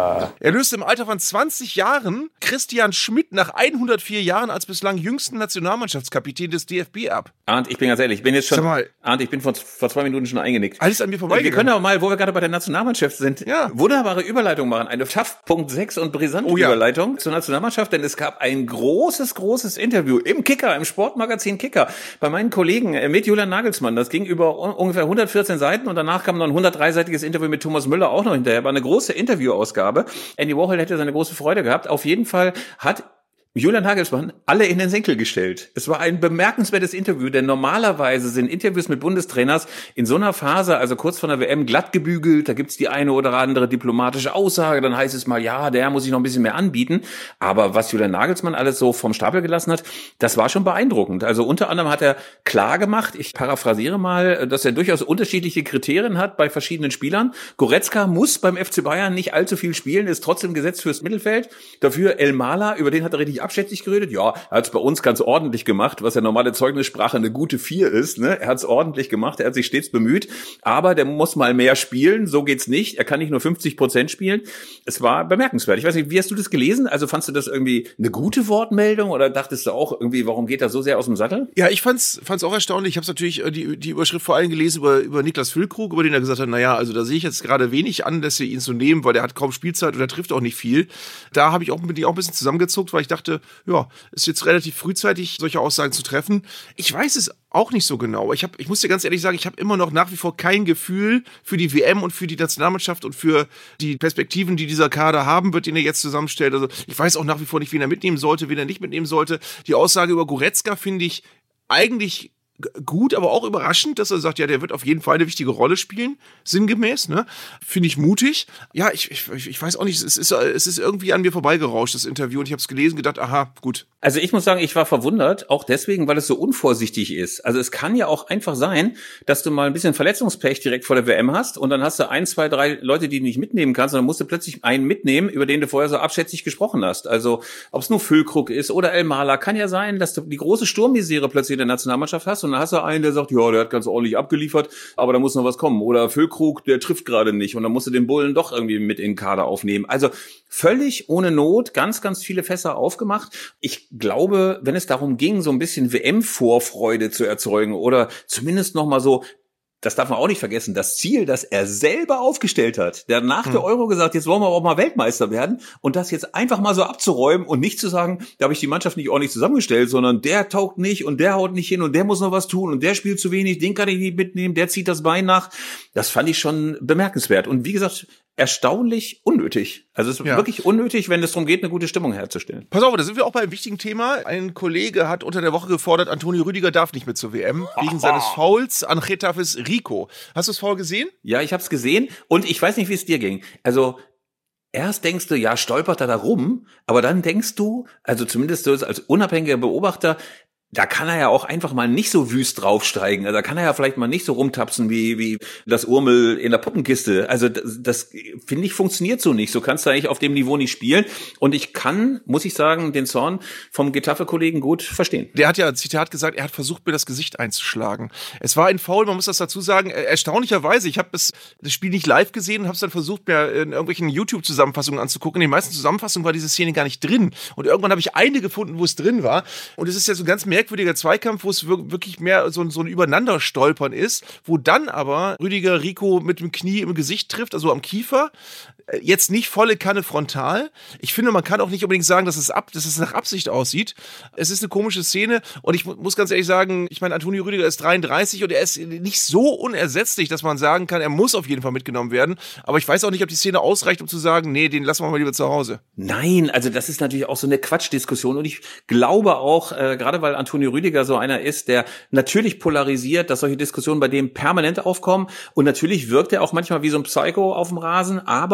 Er löste im Alter von zwanzig Jahren Christian Schmidt nach hundertvier Jahren als bislang jüngsten Nationalmannschaftskapitän des D F B ab. Arndt, ich bin ganz ehrlich, ich bin jetzt schon, Sag mal, Arndt, ich bin vor, vor zwei Minuten schon eingenickt. Alles an mir vorbeigegangen. Wir können aber mal, wo wir gerade bei der Nationalmannschaft sind, ja. wunderbare Überleitung machen. Eine Tough Punkt sechs und brisante oh, ja. Überleitung zur Nationalmannschaft, denn es gab ein großes, großes Interview im Kicker, im Sportmagazin Kicker, bei meinen Kollegen mit Julian Nagelsmann. Das ging über ungefähr hundertvierzehn Seiten und danach kam noch ein hundertdreiseitiges Interview mit Thomas Müller auch noch hinterher. War eine große Interviewausgabe. Andy Warhol hätte seine große Freude gehabt. Auf jeden Fall hat Julian Nagelsmann alle in den Senkel gestellt. Es war ein bemerkenswertes Interview, denn normalerweise sind Interviews mit Bundestrainers in so einer Phase, also kurz vor der W M, glatt gebügelt. Da gibt's die eine oder andere diplomatische Aussage. Dann heißt es mal, ja, der muss sich noch ein bisschen mehr anbieten. Aber was Julian Nagelsmann alles so vom Stapel gelassen hat, das war schon beeindruckend. Also unter anderem hat er klar gemacht, ich paraphrasiere mal, dass er durchaus unterschiedliche Kriterien hat bei verschiedenen Spielern. Goretzka muss beim F C Bayern nicht allzu viel spielen, ist trotzdem gesetzt fürs Mittelfeld. Dafür Elmala, über den hat er richtig abschätzig geredet. Ja, er hat es bei uns ganz ordentlich gemacht, was ja normale Zeugnissprache eine gute vier ist. Ne? Er hat es ordentlich gemacht, er hat sich stets bemüht, aber der muss mal mehr spielen, so geht's nicht. Er kann nicht nur fünfzig Prozent spielen. Es war bemerkenswert. Ich weiß nicht, wie hast du das gelesen? Also fandst du das irgendwie eine gute Wortmeldung oder dachtest du auch irgendwie, warum geht er so sehr aus dem Sattel? Ja, ich fand's fand's auch erstaunlich. Ich habe natürlich die die Überschrift vor allem gelesen über über Niklas Füllkrug, über den er gesagt hat, naja, also da sehe ich jetzt gerade wenig Anlässe, ihn zu nehmen, weil der hat kaum Spielzeit und er trifft auch nicht viel. Da habe ich auch mit ihm auch ein bisschen zusammengezuckt, weil ich dachte, ja, ist jetzt relativ frühzeitig, solche Aussagen zu treffen. Ich weiß es auch nicht so genau. Ich habe, ich muss dir ganz ehrlich sagen, ich habe immer noch nach wie vor kein Gefühl für die W M und für die Nationalmannschaft und für die Perspektiven, die dieser Kader haben wird, den er jetzt zusammenstellt. Also ich weiß auch nach wie vor nicht, wen er mitnehmen sollte, wen er nicht mitnehmen sollte. Die Aussage über Goretzka finde ich eigentlich gut, aber auch überraschend, dass er sagt, ja, der wird auf jeden Fall eine wichtige Rolle spielen, sinngemäß, ne? Finde ich mutig. Ja, ich, ich, ich weiß auch nicht, es ist, es ist irgendwie an mir vorbeigerauscht, das Interview, und ich habe es gelesen, gedacht, aha, gut. Also ich muss sagen, ich war verwundert, auch deswegen, weil es so unvorsichtig ist. Also es kann ja auch einfach sein, dass du mal ein bisschen Verletzungspech direkt vor der W M hast und dann hast du ein, zwei, drei Leute, die du nicht mitnehmen kannst, und dann musst du plötzlich einen mitnehmen, über den du vorher so abschätzig gesprochen hast. Also ob es nur Füllkrug ist oder Elmala, kann ja sein, dass du die große Sturmmisere plötzlich in der Nationalmannschaft hast und dann hast du einen, der sagt, ja, der hat ganz ordentlich abgeliefert, aber da muss noch was kommen. Oder Füllkrug, der trifft gerade nicht und dann musst du den Bullen doch irgendwie mit in den Kader aufnehmen. Also völlig ohne Not, ganz, ganz viele Fässer aufgemacht. Ich glaube, wenn es darum ging, so ein bisschen W M-Vorfreude zu erzeugen oder zumindest noch mal so, das darf man auch nicht vergessen, das Ziel, das er selber aufgestellt hat, der hat nach hm. der Euro gesagt, jetzt wollen wir auch mal Weltmeister werden, und das jetzt einfach mal so abzuräumen und nicht zu sagen, da habe ich die Mannschaft nicht ordentlich zusammengestellt, sondern der taugt nicht und der haut nicht hin und der muss noch was tun und der spielt zu wenig, den kann ich nicht mitnehmen, der zieht das Bein nach. Das fand ich schon bemerkenswert und wie gesagt, erstaunlich unnötig. Also es ist ja. wirklich unnötig, wenn es darum geht, eine gute Stimmung herzustellen. Pass auf, da sind wir auch bei einem wichtigen Thema. Ein Kollege hat unter der Woche gefordert, Antonio Rüdiger darf nicht mit zur W M, wegen Aha. seines Fouls an Getafes Rico. Hast du das Foul gesehen? Ja, ich habe es gesehen und ich weiß nicht, wie es dir ging. Also erst denkst du, ja, stolpert er da rum, aber dann denkst du, also zumindest so als unabhängiger Beobachter, da kann er ja auch einfach mal nicht so wüst draufsteigen. Also da kann er ja vielleicht mal nicht so rumtapsen wie wie das Urmel in der Puppenkiste. Also das, das finde ich, funktioniert so nicht. So kannst du eigentlich auf dem Niveau nicht spielen. Und ich kann, muss ich sagen, den Zorn vom Getafe-Kollegen gut verstehen. Der hat ja, Zitat gesagt, er hat versucht, mir das Gesicht einzuschlagen. Es war ein Foul, man muss das dazu sagen, erstaunlicherweise. Ich habe das, das Spiel nicht live gesehen und habe es dann versucht, mir in irgendwelchen YouTube-Zusammenfassungen anzugucken. In den meisten Zusammenfassungen war diese Szene gar nicht drin. Und irgendwann habe ich eine gefunden, wo es drin war. Und es ist ja so ganz merkwürdig, merkwürdiger Zweikampf, wo es wirklich mehr so, so ein Übereinanderstolpern ist, wo dann aber Rüdiger Rico mit dem Knie im Gesicht trifft, also am Kiefer. Jetzt nicht volle Kanne frontal. Ich finde, man kann auch nicht unbedingt sagen, dass es, ab, dass es nach Absicht aussieht. Es ist eine komische Szene und ich muss ganz ehrlich sagen, ich meine, Antonio Rüdiger ist dreiunddreißig und er ist nicht so unersetzlich, dass man sagen kann, er muss auf jeden Fall mitgenommen werden. Aber ich weiß auch nicht, ob die Szene ausreicht, um zu sagen, nee, den lassen wir mal lieber zu Hause. Nein, also das ist natürlich auch so eine Quatschdiskussion und ich glaube auch, äh, gerade weil Antonio Rüdiger so einer ist, der natürlich polarisiert, dass solche Diskussionen bei dem permanent aufkommen und natürlich wirkt er auch manchmal wie so ein Psycho auf dem Rasen, aber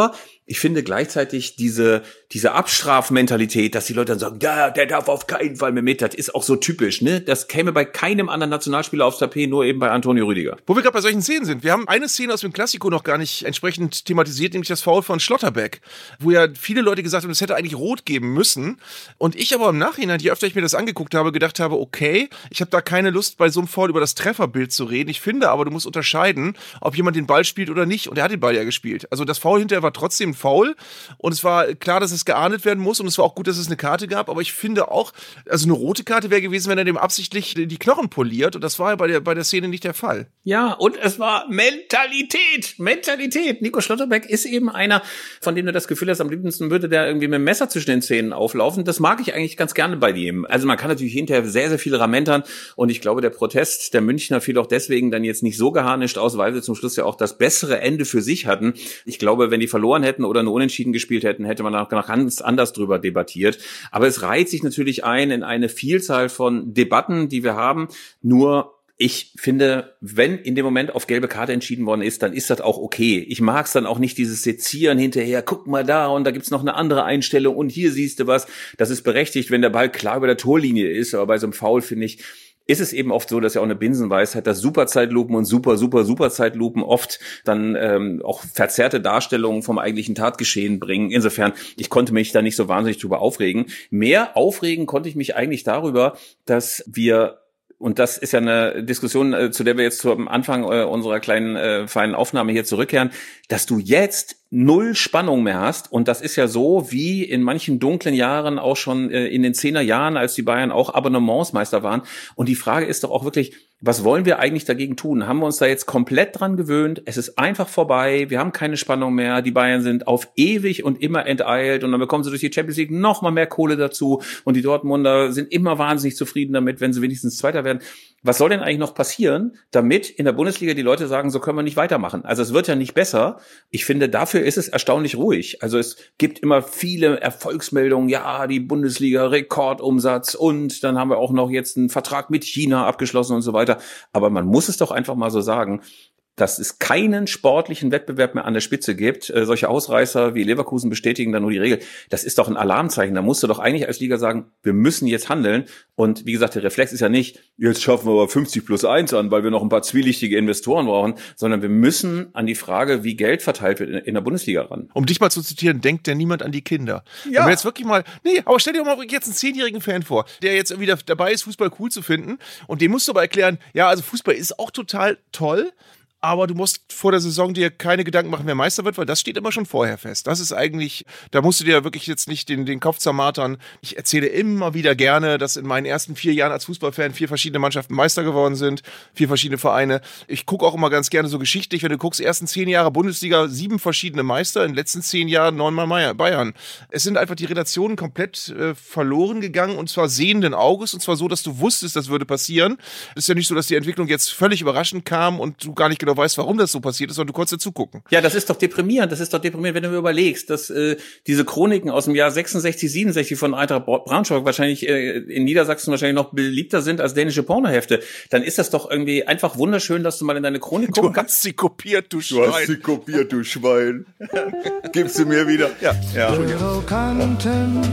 Ich finde gleichzeitig diese diese Abstrafmentalität, dass die Leute dann sagen, ja, der darf auf keinen Fall mehr mit, das ist auch so typisch, ne? Das käme bei keinem anderen Nationalspieler aufs Tapet, nur eben bei Antonio Rüdiger. Wo wir gerade bei solchen Szenen sind, wir haben eine Szene aus dem Klassiko noch gar nicht entsprechend thematisiert, nämlich das Foul von Schlotterbeck, wo ja viele Leute gesagt haben, es hätte eigentlich rot geben müssen. Und ich aber im Nachhinein, je öfter ich mir das angeguckt habe, gedacht habe, okay, ich habe da keine Lust, bei so einem Foul über das Trefferbild zu reden. Ich finde aber, du musst unterscheiden, ob jemand den Ball spielt oder nicht. Und er hat den Ball ja gespielt. Also das Foul hinterher war trotzdem ein Foul. Und es war klar, dass es geahndet werden muss. Und es war auch gut, dass es eine Karte gab. Aber ich finde auch, also eine rote Karte wäre gewesen, wenn er dem absichtlich die Knochen poliert. Und das war ja bei der, bei der Szene nicht der Fall. Ja, und es war Mentalität. Mentalität. Nico Schlotterbeck ist eben einer, von dem du das Gefühl hast, am liebsten würde der irgendwie mit dem Messer zwischen den Zähnen auflaufen. Das mag ich eigentlich ganz gerne bei ihm. Also man kann natürlich hinterher sehr, sehr viel ramentern. Und ich glaube, der Protest der Münchner fiel auch deswegen dann jetzt nicht so geharnischt aus, weil sie zum Schluss ja auch das bessere Ende für sich hatten. Ich glaube, wenn die verloren hätten oder nur unentschieden gespielt hätten, hätte man noch ganz anders drüber debattiert. Aber es reiht sich natürlich ein in eine Vielzahl von Debatten, die wir haben. Nur ich finde, wenn in dem Moment auf gelbe Karte entschieden worden ist, dann ist das auch okay. Ich mag es dann auch nicht, dieses Sezieren hinterher, guck mal da und da gibt's noch eine andere Einstellung und hier siehst du was. Das ist berechtigt, wenn der Ball klar über der Torlinie ist, aber bei so einem Foul, finde ich, ist es eben oft so, dass ja auch eine Binsenweisheit, dass Superzeitlupen und super, super, Superzeitlupen oft dann ähm, auch verzerrte Darstellungen vom eigentlichen Tatgeschehen bringen. Insofern, ich konnte mich da nicht so wahnsinnig drüber aufregen. Mehr aufregen konnte ich mich eigentlich darüber, dass wir, und das ist ja eine Diskussion, äh, zu der wir jetzt zum Anfang äh, unserer kleinen äh, feinen Aufnahme hier zurückkehren, dass du jetzt null Spannung mehr hast. Und das ist ja so wie in manchen dunklen Jahren auch schon äh, in den zehner Jahren, als die Bayern auch Abonnementsmeister waren. Und die Frage ist doch auch wirklich, was wollen wir eigentlich dagegen tun? Haben wir uns da jetzt komplett dran gewöhnt? Es ist einfach vorbei. Wir haben keine Spannung mehr. Die Bayern sind auf ewig und immer enteilt. Und dann bekommen sie durch die Champions League noch mal mehr Kohle dazu. Und die Dortmunder sind immer wahnsinnig zufrieden damit, wenn sie wenigstens Zweiter werden. Was soll denn eigentlich noch passieren, damit in der Bundesliga die Leute sagen, so können wir nicht weitermachen? Also es wird ja nicht besser. Ich finde, dafür ist es erstaunlich ruhig. Also es gibt immer viele Erfolgsmeldungen. Ja, die Bundesliga, Rekordumsatz und dann haben wir auch noch jetzt einen Vertrag mit China abgeschlossen und so weiter. Aber man muss es doch einfach mal so sagen, dass es keinen sportlichen Wettbewerb mehr an der Spitze gibt. Äh, solche Ausreißer wie Leverkusen bestätigen dann nur die Regel. Das ist doch ein Alarmzeichen. Da musst du doch eigentlich als Liga sagen, wir müssen jetzt handeln. Und wie gesagt, der Reflex ist ja nicht, jetzt schaffen wir aber fünfzig plus eins an, weil wir noch ein paar zwielichtige Investoren brauchen, sondern wir müssen an die Frage, wie Geld verteilt wird in der Bundesliga ran. Um dich mal zu zitieren, denkt ja niemand an die Kinder. Ja. Wenn wir jetzt wirklich mal, nee, aber stell dir mal jetzt einen zehnjährigen Fan vor, der jetzt irgendwie dabei ist, Fußball cool zu finden. Und dem musst du aber erklären, ja, also Fußball ist auch total toll, aber du musst vor der Saison dir keine Gedanken machen, wer Meister wird, weil das steht immer schon vorher fest. Das ist eigentlich, da musst du dir wirklich jetzt nicht den, den Kopf zermartern. Ich erzähle immer wieder gerne, dass in meinen ersten vier Jahren als Fußballfan vier verschiedene Mannschaften Meister geworden sind, vier verschiedene Vereine. Ich gucke auch immer ganz gerne so geschichtlich, wenn du guckst, ersten zehn Jahre Bundesliga, sieben verschiedene Meister, in den letzten zehn Jahren neunmal Bayern. Es sind einfach die Relationen komplett äh, verloren gegangen und zwar sehenden Auges und zwar so, dass du wusstest, das würde passieren. Es ist ja nicht so, dass die Entwicklung jetzt völlig überraschend kam und du gar nicht genau weißt, warum das so passiert ist, sondern du konntest ja zugucken. Ja, das ist doch deprimierend. Das ist doch deprimierend, wenn du mir überlegst, dass äh, diese Chroniken aus dem Jahr sechsundsechzig, siebenundsechzig von Eintracht Braunschweig wahrscheinlich äh, in Niedersachsen wahrscheinlich noch beliebter sind als dänische Pornohefte. Dann ist das doch irgendwie einfach wunderschön, dass du mal in deine Chronik gucken kannst. Du hast sie kopiert, du Schwein. Du hast sie kopiert, du Schwein. Gib sie mir wieder. Ja. ja. Little content,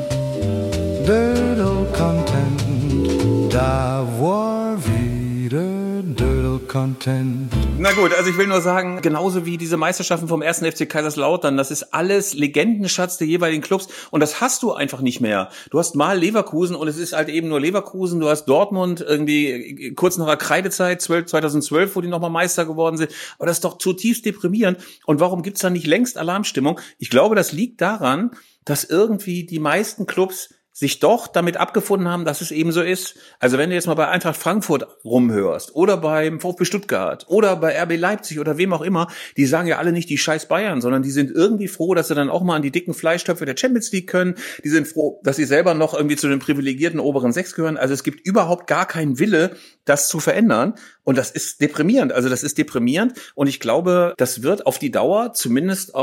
little content, da war wieder little content. Na gut, also ich will nur sagen, genauso wie diese Meisterschaften vom ersten F C Kaiserslautern, das ist alles Legendenschatz der jeweiligen Clubs und das hast du einfach nicht mehr. Du hast mal Leverkusen und es ist halt eben nur Leverkusen, du hast Dortmund irgendwie kurz nach der Kreidezeit, zweitausendzwölf, wo die nochmal Meister geworden sind, aber das ist doch zutiefst deprimierend. Und warum gibt's da nicht längst Alarmstimmung? Ich glaube, das liegt daran, dass irgendwie die meisten Clubs sich doch damit abgefunden haben, dass es eben so ist. Also wenn du jetzt mal bei Eintracht Frankfurt rumhörst oder beim VfB Stuttgart oder bei R B Leipzig oder wem auch immer, die sagen ja alle nicht die scheiß Bayern, sondern die sind irgendwie froh, dass sie dann auch mal an die dicken Fleischtöpfe der Champions League können. Die sind froh, dass sie selber noch irgendwie zu den privilegierten oberen sechs gehören. Also es gibt überhaupt gar keinen Wille, das zu verändern. Und das ist deprimierend. Also das ist deprimierend. Und ich glaube, das wird auf die Dauer zumindest auch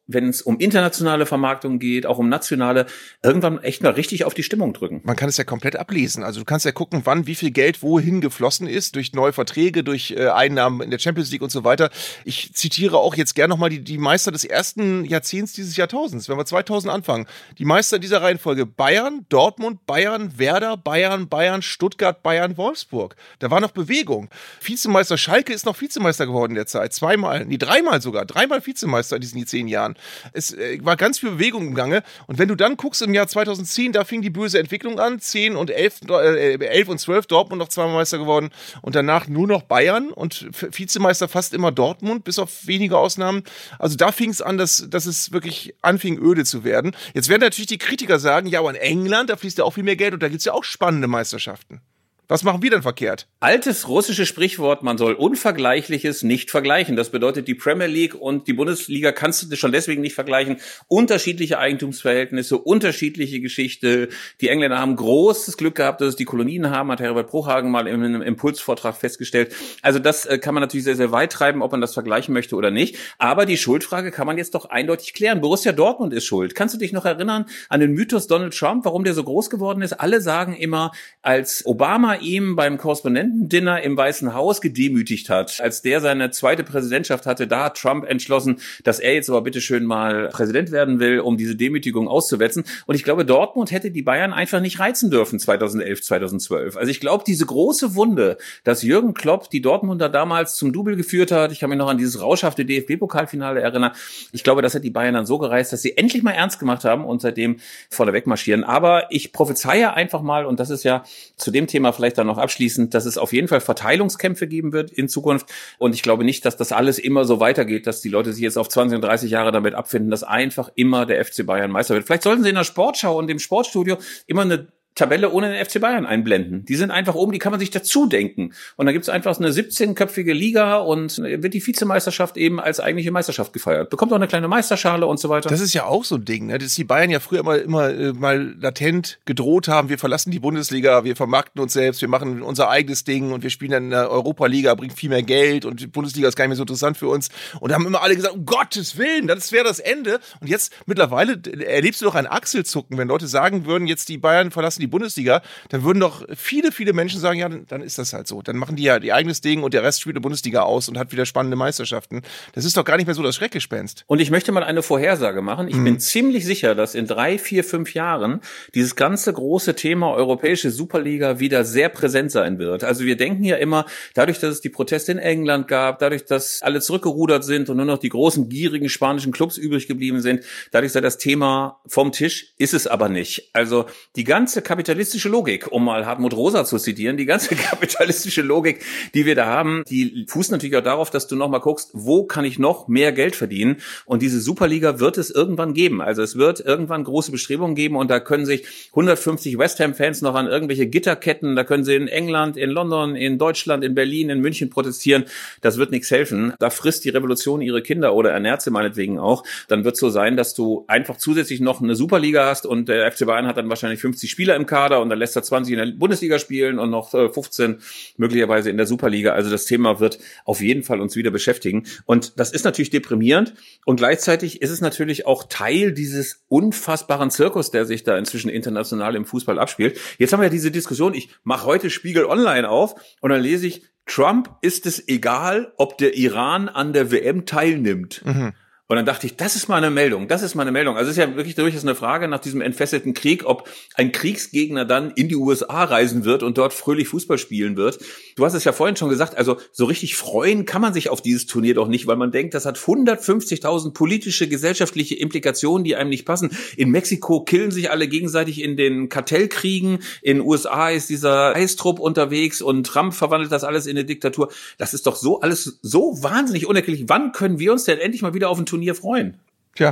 wenn es um internationale Vermarktung geht, auch um nationale, irgendwann echt mal richtig auf die Stimmung drücken. Man kann es ja komplett ablesen. Also du kannst ja gucken, wann wie viel Geld wohin geflossen ist, durch neue Verträge, durch äh, Einnahmen in der Champions League und so weiter. Ich zitiere auch jetzt gerne nochmal die, die Meister des ersten Jahrzehnts dieses Jahrtausends, wenn wir zweitausend anfangen. Die Meister dieser Reihenfolge: Bayern, Dortmund, Bayern, Werder, Bayern, Bayern, Stuttgart, Bayern, Wolfsburg. Da war noch Bewegung. Vizemeister Schalke ist noch Vizemeister geworden in der Zeit. Zweimal, nee, dreimal sogar. Dreimal Vizemeister in diesen zehn Jahren. Es äh, war ganz viel Bewegung im Gange. Und wenn du dann guckst, im Jahr zweitausendzehn, da fing die böse Entwicklung an. zehn und elf, äh, elf und zwölf, Dortmund noch zweimal Meister geworden. Und danach nur noch Bayern und Vizemeister fast immer Dortmund, bis auf wenige Ausnahmen. Also da fing es an, dass, dass es wirklich anfing, öde zu werden. Jetzt werden natürlich die Kritiker sagen, ja, aber in England, da fließt ja auch viel mehr Geld und da gibt's ja auch spannende Meisterschaften. Was machen wir denn verkehrt? Altes russisches Sprichwort, man soll Unvergleichliches nicht vergleichen. Das bedeutet, die Premier League und die Bundesliga kannst du schon deswegen nicht vergleichen. Unterschiedliche Eigentumsverhältnisse, unterschiedliche Geschichte. Die Engländer haben großes Glück gehabt, dass es die Kolonien haben, hat Herbert Bruchhagen mal in einem Impulsvortrag festgestellt. Also das kann man natürlich sehr, sehr weit treiben, ob man das vergleichen möchte oder nicht. Aber die Schuldfrage kann man jetzt doch eindeutig klären. Borussia Dortmund ist schuld. Kannst du dich noch erinnern an den Mythos Donald Trump, warum der so groß geworden ist? Alle sagen immer, als Obama ihm beim Korrespondentendinner im Weißen Haus gedemütigt hat, als der seine zweite Präsidentschaft hatte, da hat Trump entschlossen, dass er jetzt aber bitteschön mal Präsident werden will, um diese Demütigung auszuwetzen. Und ich glaube, Dortmund hätte die Bayern einfach nicht reizen dürfen zweitausendelf, zweitausendzwölf. Also ich glaube, diese große Wunde, dass Jürgen Klopp die Dortmunder damals zum Double geführt hat, ich kann mich noch an dieses rauschhafte D F B-Pokalfinale erinnern, ich glaube, das hat die Bayern dann so gereizt, dass sie endlich mal ernst gemacht haben und seitdem vorneweg marschieren. Aber ich prophezeie einfach mal, und das ist ja zu dem Thema vielleicht dann noch abschließend, dass es auf jeden Fall Verteilungskämpfe geben wird in Zukunft. Und ich glaube nicht, dass das alles immer so weitergeht, dass die Leute sich jetzt auf zwanzig und dreißig Jahre damit abfinden, dass einfach immer der F C Bayern Meister wird. Vielleicht sollten sie in der Sportschau und im Sportstudio immer eine Tabelle ohne den F C Bayern einblenden. Die sind einfach oben, die kann man sich dazu denken. Und dann gibt's einfach eine siebzehnköpfige Liga und wird die Vizemeisterschaft eben als eigentliche Meisterschaft gefeiert. Bekommt auch eine kleine Meisterschale und so weiter. Das ist ja auch so ein Ding, ne? Dass die Bayern ja früher immer, immer äh, mal latent gedroht haben, wir verlassen die Bundesliga, wir vermarkten uns selbst, wir machen unser eigenes Ding und wir spielen dann in der Europa-Liga, bringt viel mehr Geld und die Bundesliga ist gar nicht mehr so interessant für uns. Und da haben immer alle gesagt, um Gottes Willen, das wäre das Ende. Und jetzt mittlerweile erlebst du doch ein Achselzucken, wenn Leute sagen würden, jetzt die Bayern verlassen die Bundesliga, dann würden doch viele, viele Menschen sagen, ja, dann, dann ist das halt so. Dann machen die ja ihr eigenes Ding und der Rest spielt die Bundesliga aus und hat wieder spannende Meisterschaften. Das ist doch gar nicht mehr so das Schreckgespenst. Und ich möchte mal eine Vorhersage machen. Ich mhm. bin ziemlich sicher, dass in drei, vier, fünf Jahren dieses ganze große Thema europäische Superliga wieder sehr präsent sein wird. Also wir denken ja immer, dadurch, dass es die Proteste in England gab, dadurch, dass alle zurückgerudert sind und nur noch die großen, gierigen spanischen Clubs übrig geblieben sind, dadurch sei das Thema vom Tisch, ist es aber nicht. Also die ganze kapitalistische Logik, um mal Hartmut Rosa zu zitieren, die ganze kapitalistische Logik, die wir da haben, die fußt natürlich auch darauf, dass du nochmal guckst, wo kann ich noch mehr Geld verdienen? Und diese Superliga wird es irgendwann geben. Also es wird irgendwann große Bestrebungen geben und da können sich hundertfünfzig West Ham-Fans noch an irgendwelche Gitterketten, da können sie in England, in London, in Deutschland, in Berlin, in München protestieren. Das wird nichts helfen. Da frisst die Revolution ihre Kinder oder ernährt sie meinetwegen auch. Dann wird es so sein, dass du einfach zusätzlich noch eine Superliga hast und der F C Bayern hat dann wahrscheinlich fünfzig Spieler im Kader und dann lässt er zwanzig in der Bundesliga spielen und noch fünfzehn möglicherweise in der Superliga. Also das Thema wird auf jeden Fall uns wieder beschäftigen. Und das ist natürlich deprimierend und gleichzeitig ist es natürlich auch Teil dieses unfassbaren Zirkus, der sich da inzwischen international im Fußball abspielt. Jetzt haben wir ja diese Diskussion, ich mache heute Spiegel Online auf und dann lese ich, Trump ist es egal, ob der Iran an der W M teilnimmt. Mhm. Und dann dachte ich, das ist mal eine Meldung, das ist mal eine Meldung. Also es ist ja wirklich durchaus eine Frage nach diesem entfesselten Krieg, ob ein Kriegsgegner dann in die U S A reisen wird und dort fröhlich Fußball spielen wird. Du hast es ja vorhin schon gesagt, also so richtig freuen kann man sich auf dieses Turnier doch nicht, weil man denkt, das hat hundertfünfzigtausend politische, gesellschaftliche Implikationen, die einem nicht passen. In Mexiko killen sich alle gegenseitig in den Kartellkriegen, in den U S A ist dieser Eistrupp unterwegs und Trump verwandelt das alles in eine Diktatur. Das ist doch so alles so wahnsinnig unerklärlich. Wann können wir uns denn endlich mal wieder auf ein Turnier freuen? Tja,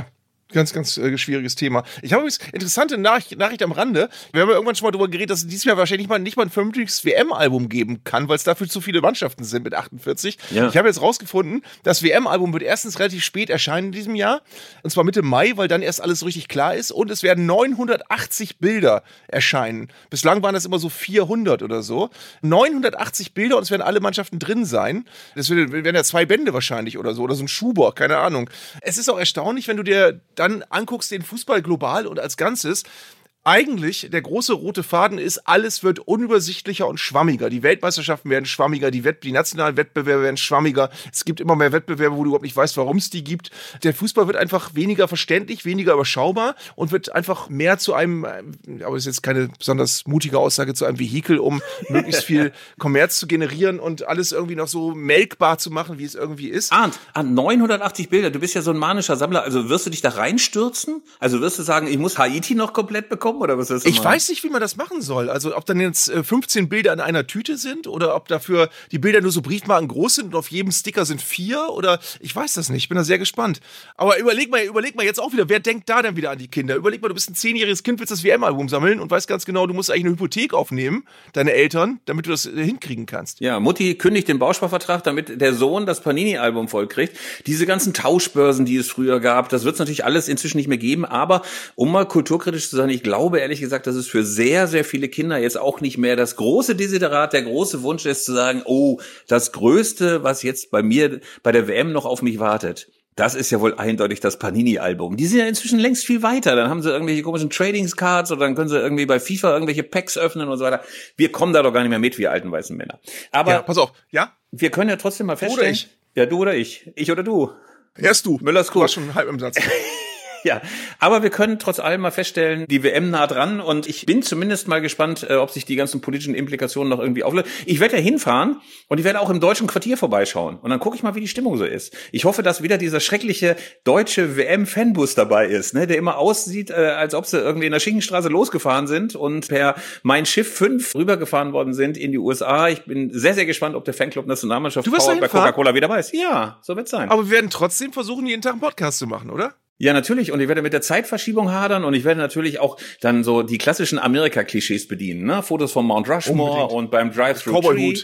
Ganz, ganz äh, schwieriges Thema. Ich habe übrigens interessante Nachricht, Nachricht am Rande. Wir haben ja irgendwann schon mal darüber geredet, dass es dieses Jahr wahrscheinlich mal, nicht mal ein vernünftiges W M-Album geben kann, weil es dafür zu viele Mannschaften sind mit achtundvierzig. Ja. Ich habe jetzt rausgefunden, das W M-Album wird erstens relativ spät erscheinen in diesem Jahr. Und zwar Mitte Mai, weil dann erst alles so richtig klar ist. Und es werden neunhundertachtzig Bilder erscheinen. Bislang waren das immer so vierhundert oder so. neunhundertachtzig Bilder und es werden alle Mannschaften drin sein. Das werden ja zwei Bände wahrscheinlich oder so. Oder so ein Schuhbock, keine Ahnung. Es ist auch erstaunlich, wenn du dir dann anguckst den Fußball global und als Ganzes, eigentlich der große rote Faden ist, alles wird unübersichtlicher und schwammiger. Die Weltmeisterschaften werden schwammiger, die, Wett- die nationalen Wettbewerbe werden schwammiger. Es gibt immer mehr Wettbewerbe, wo du überhaupt nicht weißt, warum es die gibt. Der Fußball wird einfach weniger verständlich, weniger überschaubar und wird einfach mehr zu einem, aber das ist jetzt keine besonders mutige Aussage, zu einem Vehikel, um möglichst viel Kommerz zu generieren und alles irgendwie noch so melkbar zu machen, wie es irgendwie ist. Arndt, Arndt, neunhundertachtzig Bilder, du bist ja so ein manischer Sammler, also wirst du dich da reinstürzen? Also wirst du sagen, ich muss Haiti noch komplett bekommen? Oder was ist das? Ich machen? weiß nicht, wie man das machen soll. Also ob dann jetzt äh, fünfzehn Bilder in einer Tüte sind oder ob dafür die Bilder nur so Briefmarken groß sind und auf jedem Sticker sind vier oder ich weiß das nicht. Ich bin da sehr gespannt. Aber überleg mal, überleg mal jetzt auch wieder, wer denkt da denn wieder an die Kinder? Überleg mal, du bist ein zehnjähriges Kind, willst das W M-Album sammeln und weißt ganz genau, du musst eigentlich eine Hypothek aufnehmen, deine Eltern, damit du das äh, hinkriegen kannst. Ja, Mutti kündigt den Bausparvertrag, damit der Sohn das Panini-Album vollkriegt. Diese ganzen Tauschbörsen, die es früher gab, das wird es natürlich alles inzwischen nicht mehr geben. Aber um mal kulturkritisch zu sein, ich glaube ehrlich gesagt, dass es für sehr, sehr viele Kinder jetzt auch nicht mehr das große Desiderat, der große Wunsch ist zu sagen, oh, das Größte, was jetzt bei mir bei der W M noch auf mich wartet, das ist ja wohl eindeutig das Panini-Album. Die sind ja inzwischen längst viel weiter. Dann haben sie irgendwelche komischen Trading-Cards oder dann können sie irgendwie bei FIFA irgendwelche Packs öffnen und so weiter. Wir kommen da doch gar nicht mehr mit, wir alten weißen Männer. Aber ja, pass auf, ja? Wir können ja trotzdem mal feststellen. Oder ich. Ja, du oder ich. Ich oder du. Erst du. Müllers Kuh. Du warst schon halb im Satz. Ja, aber wir können trotz allem mal feststellen, die W M nah dran und ich bin zumindest mal gespannt, ob sich die ganzen politischen Implikationen noch irgendwie auflösen. Ich werde ja hinfahren und ich werde auch im deutschen Quartier vorbeischauen und dann gucke ich mal, wie die Stimmung so ist. Ich hoffe, dass wieder dieser schreckliche deutsche W M-Fanbus dabei ist, ne, der immer aussieht, äh, als ob sie irgendwie in der Schinkenstraße losgefahren sind und per Mein Schiff fünf rübergefahren worden sind in die U S A. Ich bin sehr, sehr gespannt, ob der Fanclub Nationalmannschaft Power bei Coca-Cola wieder dabei ist. Ja, so wird's sein. Aber wir werden trotzdem versuchen, jeden Tag einen Podcast zu machen, oder? Ja, natürlich. Und ich werde mit der Zeitverschiebung hadern und ich werde natürlich auch dann so die klassischen Amerika-Klischees bedienen, ne? Fotos von Mount Rushmore Unbedingt. Und beim Drive-Thru-Tree.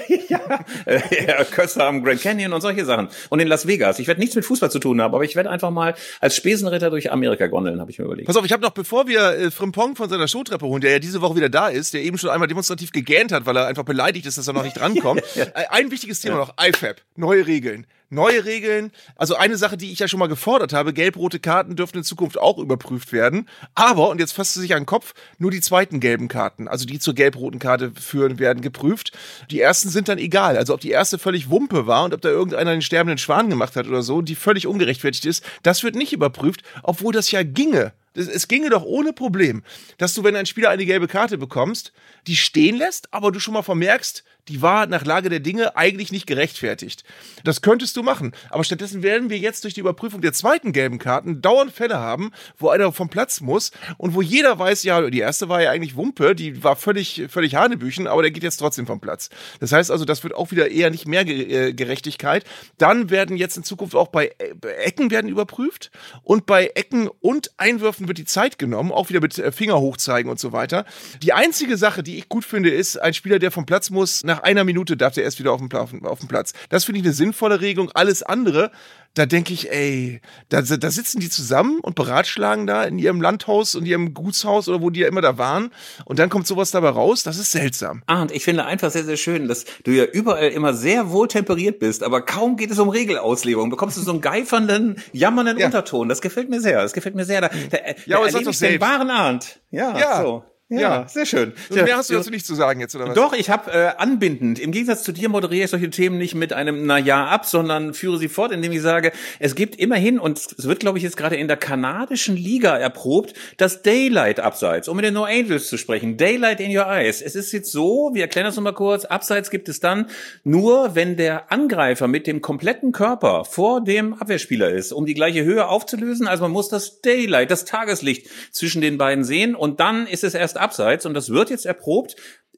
ja, äh, ja, Köster am Grand Canyon und solche Sachen. Und in Las Vegas. Ich werde nichts mit Fußball zu tun haben, aber ich werde einfach mal als Spesenritter durch Amerika gondeln, habe ich mir überlegt. Pass auf, ich habe noch, bevor wir äh, Frimpong von seiner Showtreppe holen, der ja diese Woche wieder da ist, der eben schon einmal demonstrativ gegähnt hat, weil er einfach beleidigt ist, dass er noch nicht drankommt. ja. Ein wichtiges Thema ja. noch, I F A B, neue Regeln. Neue Regeln, also eine Sache, die ich ja schon mal gefordert habe, gelb-rote Karten dürfen in Zukunft auch überprüft werden, aber, und jetzt fasst du sich an den Kopf, nur die zweiten gelben Karten, also die zur gelb-roten Karte führen, werden geprüft. Die ersten sind dann egal, also ob die erste völlig Wumpe war und ob da irgendeiner den sterbenden Schwan gemacht hat oder so, die völlig ungerechtfertigt ist, das wird nicht überprüft, obwohl das ja ginge. Es ginge doch ohne Problem, dass du, wenn ein Spieler eine gelbe Karte bekommst, die stehen lässt, aber du schon mal vermerkst, die war nach Lage der Dinge eigentlich nicht gerechtfertigt. Das könntest du machen. Aber stattdessen werden wir jetzt durch die Überprüfung der zweiten gelben Karten dauernd Fälle haben, wo einer vom Platz muss und wo jeder weiß, ja, die erste war ja eigentlich Wumpe, die war völlig, völlig Hanebüchen, aber der geht jetzt trotzdem vom Platz. Das heißt also, das wird auch wieder eher nicht mehr Gerechtigkeit. Dann werden jetzt in Zukunft auch bei Ecken werden überprüft und bei Ecken und Einwürfen wird die Zeit genommen, auch wieder mit Finger hochzeigen und so weiter. Die einzige Sache, die ich gut finde, ist, ein Spieler, der vom Platz muss, nach einer Minute darf der erst wieder auf dem, auf dem Platz. Das finde ich eine sinnvolle Regelung. Alles andere, da denke ich, ey, da, da sitzen die zusammen und beratschlagen da in ihrem Landhaus und ihrem Gutshaus oder wo die ja immer da waren und dann kommt sowas dabei raus, das ist seltsam. Ah, und ich finde einfach sehr, sehr schön, dass du ja überall immer sehr wohl temperiert bist, aber kaum geht es um Regelauslegung, bekommst du so einen geifernden, jammernden ja. Unterton. Das gefällt mir sehr, das gefällt mir sehr. Da, da, ja, aber da erlebe ich den wahren Arndt. Ja, ja. so. Ja, ja, sehr schön. Und mehr hast du dazu nicht zu sagen jetzt, oder was? Doch, ich habe äh, anbindend. Im Gegensatz zu dir moderiere ich solche Themen nicht mit einem Na-Ja ab, sondern führe sie fort, indem ich sage, es gibt immerhin, und es wird, glaube ich, jetzt gerade in der kanadischen Liga erprobt, das Daylight-Abseits, um mit den No Angels zu sprechen. Daylight in your eyes. Es ist jetzt so, wir erklären das nochmal kurz, Abseits gibt es dann nur, wenn der Angreifer mit dem kompletten Körper vor dem Abwehrspieler ist, um die gleiche Höhe aufzulösen. Also man muss das Daylight, das Tageslicht zwischen den beiden sehen und dann ist es erst Abseits und das wird jetzt erprobt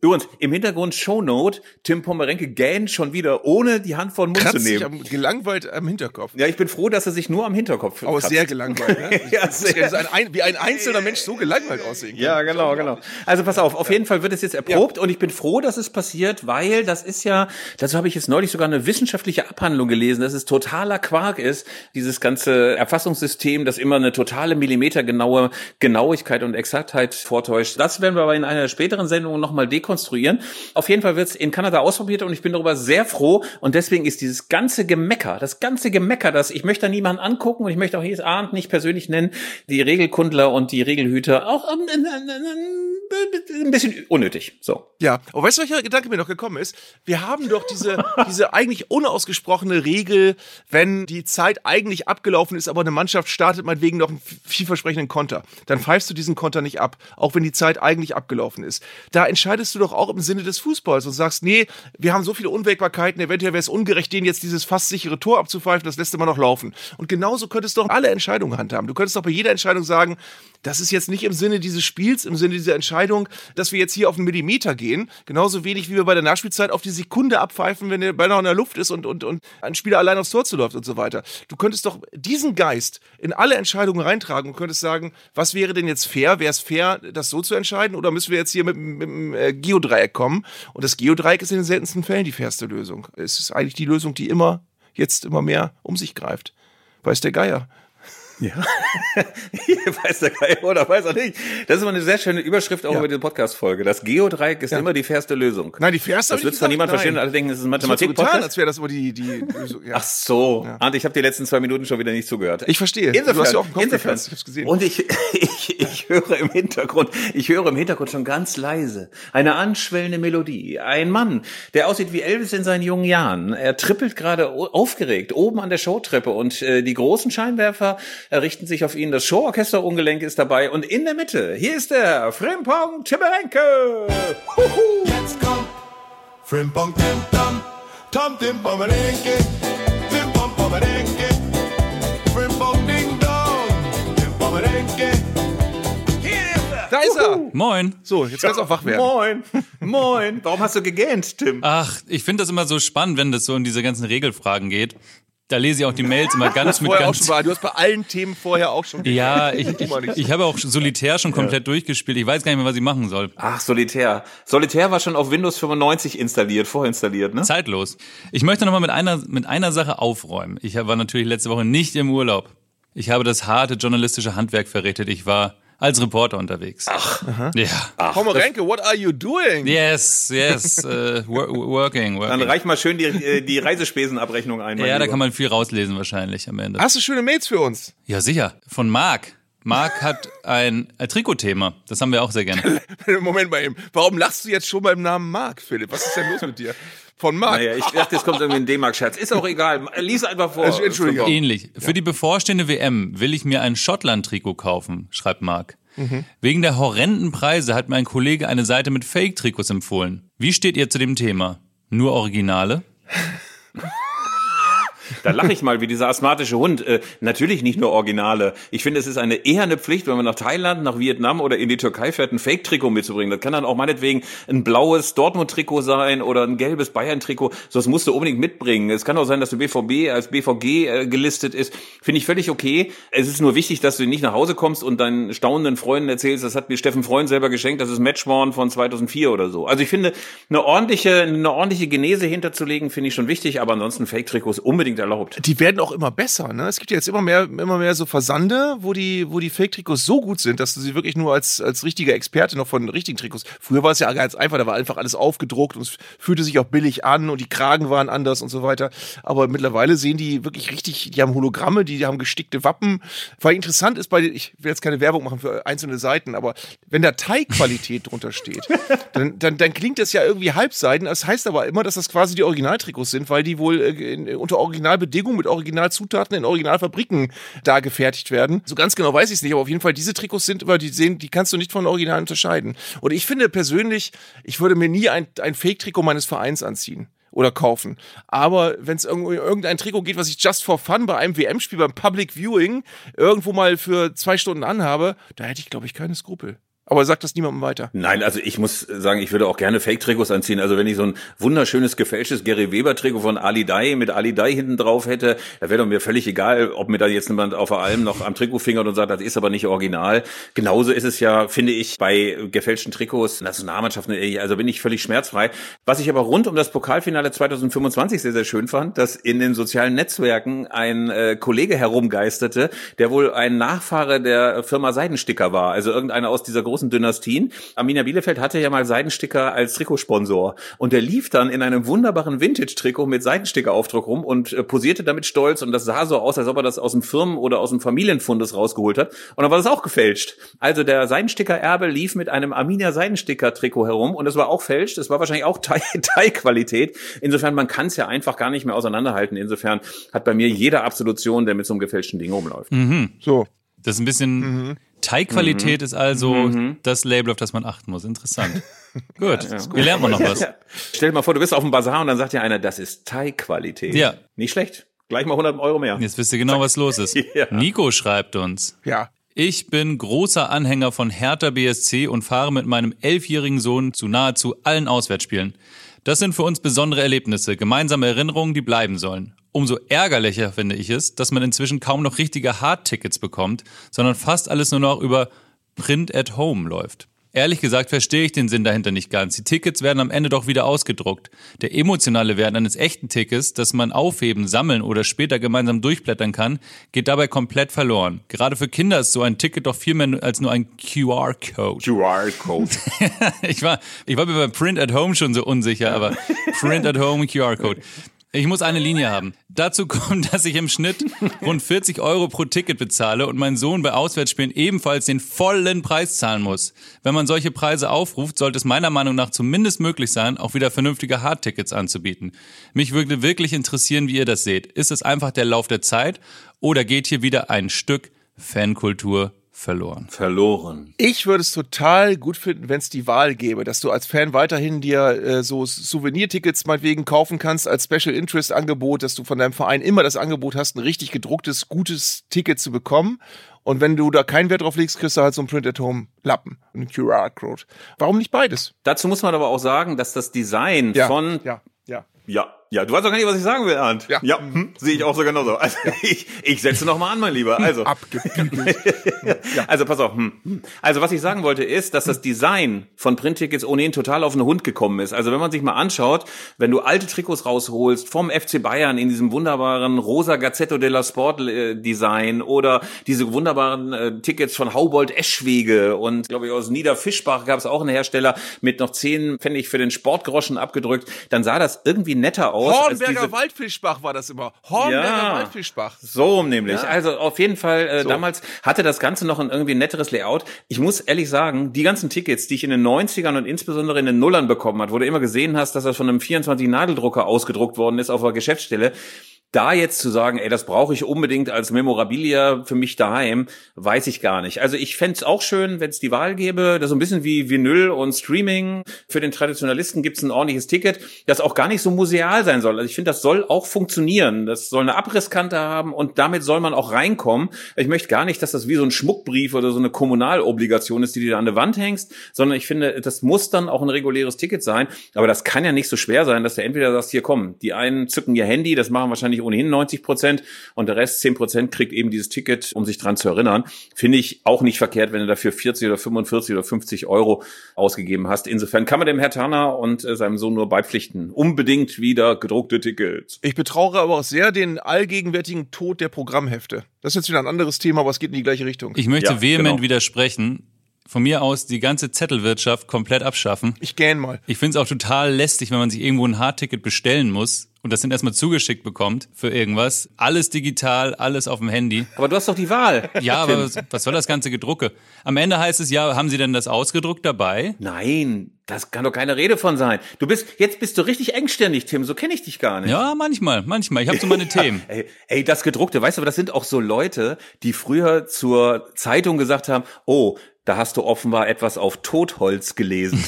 Übrigens, im Hintergrund Shownote, Tim Pommerenke gähnt schon wieder, ohne die Hand vor den Mund Kratzt zu sich nehmen. am, gelangweilt am Hinterkopf. Ja, ich bin froh, dass er sich nur am Hinterkopf Aber kratzt. sehr gelangweilt, ne? Ja, Das ist ja ein, wie ein einzelner Mensch so gelangweilt aussehen kann. Ja, genau, genau. Also pass auf, auf jeden Fall wird es jetzt erprobt und ich bin froh, dass es passiert, weil das ist ja, dazu habe ich jetzt neulich sogar eine wissenschaftliche Abhandlung gelesen, dass es totaler Quark ist, dieses ganze Erfassungssystem, das immer eine totale millimetergenaue Genauigkeit und Exaktheit vortäuscht. Das werden wir aber in einer späteren Sendung nochmal dekonstruieren. Auf jeden Fall wird es in Kanada ausprobiert und ich bin darüber sehr froh und deswegen ist dieses ganze Gemecker, das ganze Gemecker, das ich möchte da niemanden angucken und ich möchte auch jedes Abend nicht persönlich nennen, die Regelkundler und die Regelhüter auch ähm, äh, ein bisschen unnötig. So. Ja, aber weißt du, welcher Gedanke mir noch gekommen ist? Wir haben doch diese, diese eigentlich unausgesprochene Regel, wenn die Zeit eigentlich abgelaufen ist, aber eine Mannschaft startet meinetwegen noch einen vielversprechenden Konter. Dann pfeifst du diesen Konter nicht ab, auch wenn die Zeit eigentlich abgelaufen ist. Da entscheidest du doch auch im Sinne des Fußballs und sagst, nee, wir haben so viele Unwägbarkeiten, eventuell wäre es ungerecht, denen jetzt dieses fast sichere Tor abzupfeifen, das lässt immer noch laufen. Und genauso könntest du doch alle Entscheidungen handhaben. Du könntest doch bei jeder Entscheidung sagen, das ist jetzt nicht im Sinne dieses Spiels, im Sinne dieser Entscheidung, dass wir jetzt hier auf einen Millimeter gehen. Genauso wenig, wie wir bei der Nachspielzeit auf die Sekunde abpfeifen, wenn der Ball noch in der Luft ist und, und, und ein Spieler allein aufs Tor zuläuft und so weiter. Du könntest doch diesen Geist in alle Entscheidungen reintragen und könntest sagen, was wäre denn jetzt fair? Wäre es fair, das so zu entscheiden? Oder müssen wir jetzt hier mit, mit dem äh, Geodreieck kommen? Und das Geodreieck ist in den seltensten Fällen die fairste Lösung. Es ist eigentlich die Lösung, die immer, jetzt immer mehr um sich greift. Weiß der Geier. Ja, weiß der Geier oder weiß er nicht. Das ist immer eine sehr schöne Überschrift auch ja. über diese Podcast-Folge. Das Geodreieck ist ja. immer die fairste Lösung. Nein, die fairste. Das wird zwar niemand verstehen, alle denken, es ist ein Mathematik-Podcast. So als wäre das immer die, die Lösung. Ja. Ach so. Ja. Arndt, ich habe die letzten zwei Minuten schon wieder nicht zugehört. Ich verstehe. Insofern, du hast ja auch einen Kopf insofern. ich hab's gesehen. Und ich, ich, ich höre im Hintergrund, ich höre im Hintergrund schon ganz leise eine anschwellende Melodie. Ein Mann, der aussieht wie Elvis in seinen jungen Jahren. Er trippelt gerade aufgeregt oben an der Showtreppe und äh, die großen Scheinwerfer richten sich auf ihn. Das Showorchester Ungelenk ist dabei und in der Mitte, hier ist der Frimpong Timmerenke. Huhu. Jetzt kommt Frimpong Tim Tom, Tom Tim Pommerenke, Frimpong Pommerenke, Frimpong Ding Dong, Tim Pommerenke. Hier ist er. Da ist er. Moin. So, jetzt kannst du auch wach werden. Moin. Moin. Warum hast du gegähnt, Tim? Ach, ich finde das immer so spannend, wenn das so in diese ganzen Regelfragen geht. Da lese ich auch die Mails immer ganz mit vorher ganz... Auch schon war. Du hast bei allen Themen vorher auch schon... Ja, ich, ich, ich habe auch Solitär schon komplett ja. durchgespielt. Ich weiß gar nicht mehr, was ich machen soll. Ach, Solitär. Solitär war schon auf Windows fünfundneunzig installiert, vorinstalliert, ne? Zeitlos. Ich möchte nochmal mit einer, mit einer Sache aufräumen. Ich war natürlich letzte Woche nicht im Urlaub. Ich habe das harte journalistische Handwerk verrichtet. Ich war als Reporter unterwegs. Ach. Aha. Ja. Ach, Pommerenke, what are you doing? Yes, yes, uh, working, working. Dann reich mal schön die, die Reisespesenabrechnung ein. Ja, da kann man viel rauslesen wahrscheinlich am Ende. Hast du schöne Mails für uns? Ja, sicher. Von Marc. Marc hat ein, ein Trikotthema. Das haben wir auch sehr gerne. Moment mal eben. Warum lachst du jetzt schon beim Namen Marc, Philipp? Was ist denn los mit dir? Von Marc. Naja, ich dachte, jetzt kommt irgendwie ein D-Mark-Scherz. Ist auch egal. Lies einfach vor. Entschuldigung. Ähnlich. Für ja. die bevorstehende W M will ich mir ein Schottland-Trikot kaufen, schreibt Marc. Mhm. Wegen der horrenden Preise hat mir ein Kollege eine Seite mit Fake-Trikots empfohlen. Wie steht ihr zu dem Thema? Nur Originale? Da lache ich mal wie dieser asthmatische Hund. Äh, natürlich nicht nur Originale. Ich finde, es ist eine eher eine Pflicht, wenn man nach Thailand, nach Vietnam oder in die Türkei fährt, ein Fake-Trikot mitzubringen. Das kann dann auch meinetwegen ein blaues Dortmund-Trikot sein oder ein gelbes Bayern-Trikot. So, das musst du unbedingt mitbringen. Es kann auch sein, dass der B V B als B V G äh, gelistet ist. Finde ich völlig okay. Es ist nur wichtig, dass du nicht nach Hause kommst und deinen staunenden Freunden erzählst, das hat mir Steffen Freund selber geschenkt, das ist Matchworn von zweitausendvier oder so. Also ich finde, eine ordentliche, eine ordentliche Genese hinterzulegen, finde ich schon wichtig, aber ansonsten Fake-Trikots unbedingt erlaubt. Die werden auch immer besser, ne? Es gibt ja jetzt immer mehr, immer mehr so Versande, wo die, wo die Fake-Trikots so gut sind, dass du sie wirklich nur als, als richtiger Experte noch von richtigen Trikots. Früher war es ja ganz einfach, da war einfach alles aufgedruckt und es fühlte sich auch billig an und die Kragen waren anders und so weiter. Aber mittlerweile sehen die wirklich richtig, die haben Hologramme, die, die haben gestickte Wappen. Weil interessant ist bei, ich will jetzt keine Werbung machen für einzelne Seiten, aber wenn Dateiqualität drunter steht, dann, dann, dann klingt das ja irgendwie halbseiden. Das heißt aber immer, dass das quasi die Originaltrikots sind, weil die wohl in, unter Originalbedingungen mit Originalzutaten in Originalfabriken da gefertigt werden. So ganz genau weiß ich es nicht, aber auf jeden Fall diese Trikots sind immer, die sehen, die kannst du nicht von Original unterscheiden. Und ich finde persönlich, ich würde mir nie ein, ein Fake-Trikot meines Vereins anziehen oder kaufen. Aber wenn es um irgendein Trikot geht, was ich just for fun bei einem W M-Spiel beim Public Viewing irgendwo mal für zwei Stunden anhabe, da hätte ich, glaube ich, keine Skrupel. Aber sagt das niemandem weiter. Nein, also ich muss sagen, ich würde auch gerne Fake-Trikots anziehen. Also wenn ich so ein wunderschönes, gefälschtes Gary Weber-Trikot von Ali Dai mit Ali Dai hinten drauf hätte, da wäre doch mir völlig egal, ob mir da jetzt jemand auf der Alm noch am Trikot fingert und sagt, das ist aber nicht original. Genauso ist es ja, finde ich, bei gefälschten Trikots, Nationalmannschaften, also bin ich völlig schmerzfrei. Was ich aber rund um das Pokalfinale zwanzig fünfundzwanzig sehr, sehr schön fand, dass in den sozialen Netzwerken ein äh, Kollege herumgeisterte, der wohl ein Nachfahre der Firma Seidensticker war. Also irgendeiner aus dieser großen Dynastien. Arminia Bielefeld hatte ja mal Seidensticker als Trikotsponsor und der lief dann in einem wunderbaren Vintage-Trikot mit Seidensticker-Aufdruck rum und äh, posierte damit stolz und das sah so aus, als ob er das aus dem Firmen- oder aus dem Familienfundes rausgeholt hat und dann war das auch gefälscht. Also der Seidensticker-Erbe lief mit einem Arminia Seidensticker-Trikot herum und es war auch fälscht, es war wahrscheinlich auch Thai-Qualität. Insofern, man kann es ja einfach gar nicht mehr auseinanderhalten. Insofern hat bei mir jede Absolution, der mit so einem gefälschten Ding rumläuft. Mhm. So. Das ist ein bisschen... Mhm. Thai-Qualität mhm. ist also mhm. das Label, auf das man achten muss. Interessant. Gut, ja, gut. Hier lernt man noch was. Ja. Stell dir mal vor, du bist auf dem Bazar und dann sagt dir einer, das ist Thai-Qualität. Ja. Nicht schlecht. Gleich mal hundert Euro mehr. Jetzt wisst ihr genau, was los ist. Ja. Nico schreibt uns. Ja. Ich bin großer Anhänger von Hertha B S C und fahre mit meinem elfjährigen Sohn zu nahezu allen Auswärtsspielen. Das sind für uns besondere Erlebnisse, gemeinsame Erinnerungen, die bleiben sollen. Umso ärgerlicher finde ich es, dass man inzwischen kaum noch richtige Hardtickets bekommt, sondern fast alles nur noch über Print at Home läuft. Ehrlich gesagt verstehe ich den Sinn dahinter nicht ganz. Die Tickets werden am Ende doch wieder ausgedruckt. Der emotionale Wert eines echten Tickets, das man aufheben, sammeln oder später gemeinsam durchblättern kann, geht dabei komplett verloren. Gerade für Kinder ist so ein Ticket doch viel mehr als nur ein Q R-Code. Q R-Code. ich war, ich war mir bei Print at Home schon so unsicher, aber Print at Home, Q R-Code. Ich muss eine Linie haben. Dazu kommt, dass ich im Schnitt rund vierzig Euro pro Ticket bezahle und mein Sohn bei Auswärtsspielen ebenfalls den vollen Preis zahlen muss. Wenn man solche Preise aufruft, sollte es meiner Meinung nach zumindest möglich sein, auch wieder vernünftige Hardtickets anzubieten. Mich würde wirklich interessieren, wie ihr das seht. Ist es einfach der Lauf der Zeit oder geht hier wieder ein Stück Fankultur verloren? Verloren. Ich würde es total gut finden, wenn es die Wahl gäbe, dass du als Fan weiterhin dir äh, so Souvenirtickets meinetwegen kaufen kannst als Special Interest Angebot, dass du von deinem Verein immer das Angebot hast, ein richtig gedrucktes, gutes Ticket zu bekommen. Und wenn du da keinen Wert drauf legst, kriegst du halt so einen Print-at-Home-Lappen, einen Q R-Code. Warum nicht beides? Dazu muss man aber auch sagen, dass das Design ja, von... Ja, ja. Ja, ja, du weißt doch gar nicht, was ich sagen will, Arndt. Ja, ja hm, sehe ich auch so genauso. Also ja. ich, ich setze noch mal an, mein Lieber. Also, abgebügelt. ja. Also pass auf. Hm. Also was ich sagen wollte ist, dass das Design von Printtickets ohnehin total auf den Hund gekommen ist. Also wenn man sich mal anschaut, wenn du alte Trikots rausholst vom F C Bayern in diesem wunderbaren rosa Gazzetto della Sport äh, Design oder diese wunderbaren äh, Tickets von Haubold Eschwege und glaube ich aus Niederfischbach gab es auch einen Hersteller mit noch zehn Pfennig für den Sportgroschen abgedrückt, dann sah das irgendwie netter aus. Hornberger diese... Waldfischbach war das immer. Hornberger ja, Waldfischbach. So nämlich. Ja. Also auf jeden Fall, äh, so. damals hatte das Ganze noch ein irgendwie netteres Layout. Ich muss ehrlich sagen, die ganzen Tickets, die ich in den neunzigern und insbesondere in den Nullern bekommen hat, wo du immer gesehen hast, dass das von einem vierundzwanzig-Nadeldrucker ausgedruckt worden ist auf der Geschäftsstelle, da jetzt zu sagen, ey, das brauche ich unbedingt als Memorabilia für mich daheim, weiß ich gar nicht. Also ich fände es auch schön, wenn es die Wahl gäbe, das so ein bisschen wie Vinyl und Streaming. Für den Traditionalisten gibt es ein ordentliches Ticket, das auch gar nicht so museal sein soll. Also ich finde, das soll auch funktionieren. Das soll eine Abrisskante haben und damit soll man auch reinkommen. Ich möchte gar nicht, dass das wie so ein Schmuckbrief oder so eine Kommunalobligation ist, die du da an der Wand hängst, sondern ich finde, das muss dann auch ein reguläres Ticket sein. Aber das kann ja nicht so schwer sein, dass du entweder sagst, hier komm, die einen zücken ihr Handy, das machen wahrscheinlich ohnehin neunzig Prozent und der Rest zehn Prozent kriegt eben dieses Ticket, um sich dran zu erinnern. Finde ich auch nicht verkehrt, wenn du dafür vierzig oder fünfundvierzig oder fünfzig Euro ausgegeben hast. Insofern kann man dem Herr Turner und äh, seinem Sohn nur beipflichten. Unbedingt wieder gedruckte Tickets. Ich betrauere aber auch sehr den allgegenwärtigen Tod der Programmhefte. Das ist jetzt wieder ein anderes Thema, aber es geht in die gleiche Richtung. Ich möchte ja, vehement genau. widersprechen. Von mir aus die ganze Zettelwirtschaft komplett abschaffen. Ich gähn mal. Ich finde es auch total lästig, wenn man sich irgendwo ein Hardticket bestellen muss und das dann erstmal zugeschickt bekommt für irgendwas. Alles digital, alles auf dem Handy. Aber du hast doch die Wahl. Ja, aber was, was soll das ganze Gedrucke? Am Ende heißt es ja, haben Sie denn das ausgedruckt dabei? Nein, das kann doch keine Rede von sein. Du bist, jetzt bist du richtig engständig, Tim, so kenne ich dich gar nicht. Ja, manchmal, manchmal. Ich habe so meine Themen. Ey, ey, das Gedruckte, weißt du, aber das sind auch so Leute, die früher zur Zeitung gesagt haben, oh, da hast du offenbar etwas auf Totholz gelesen.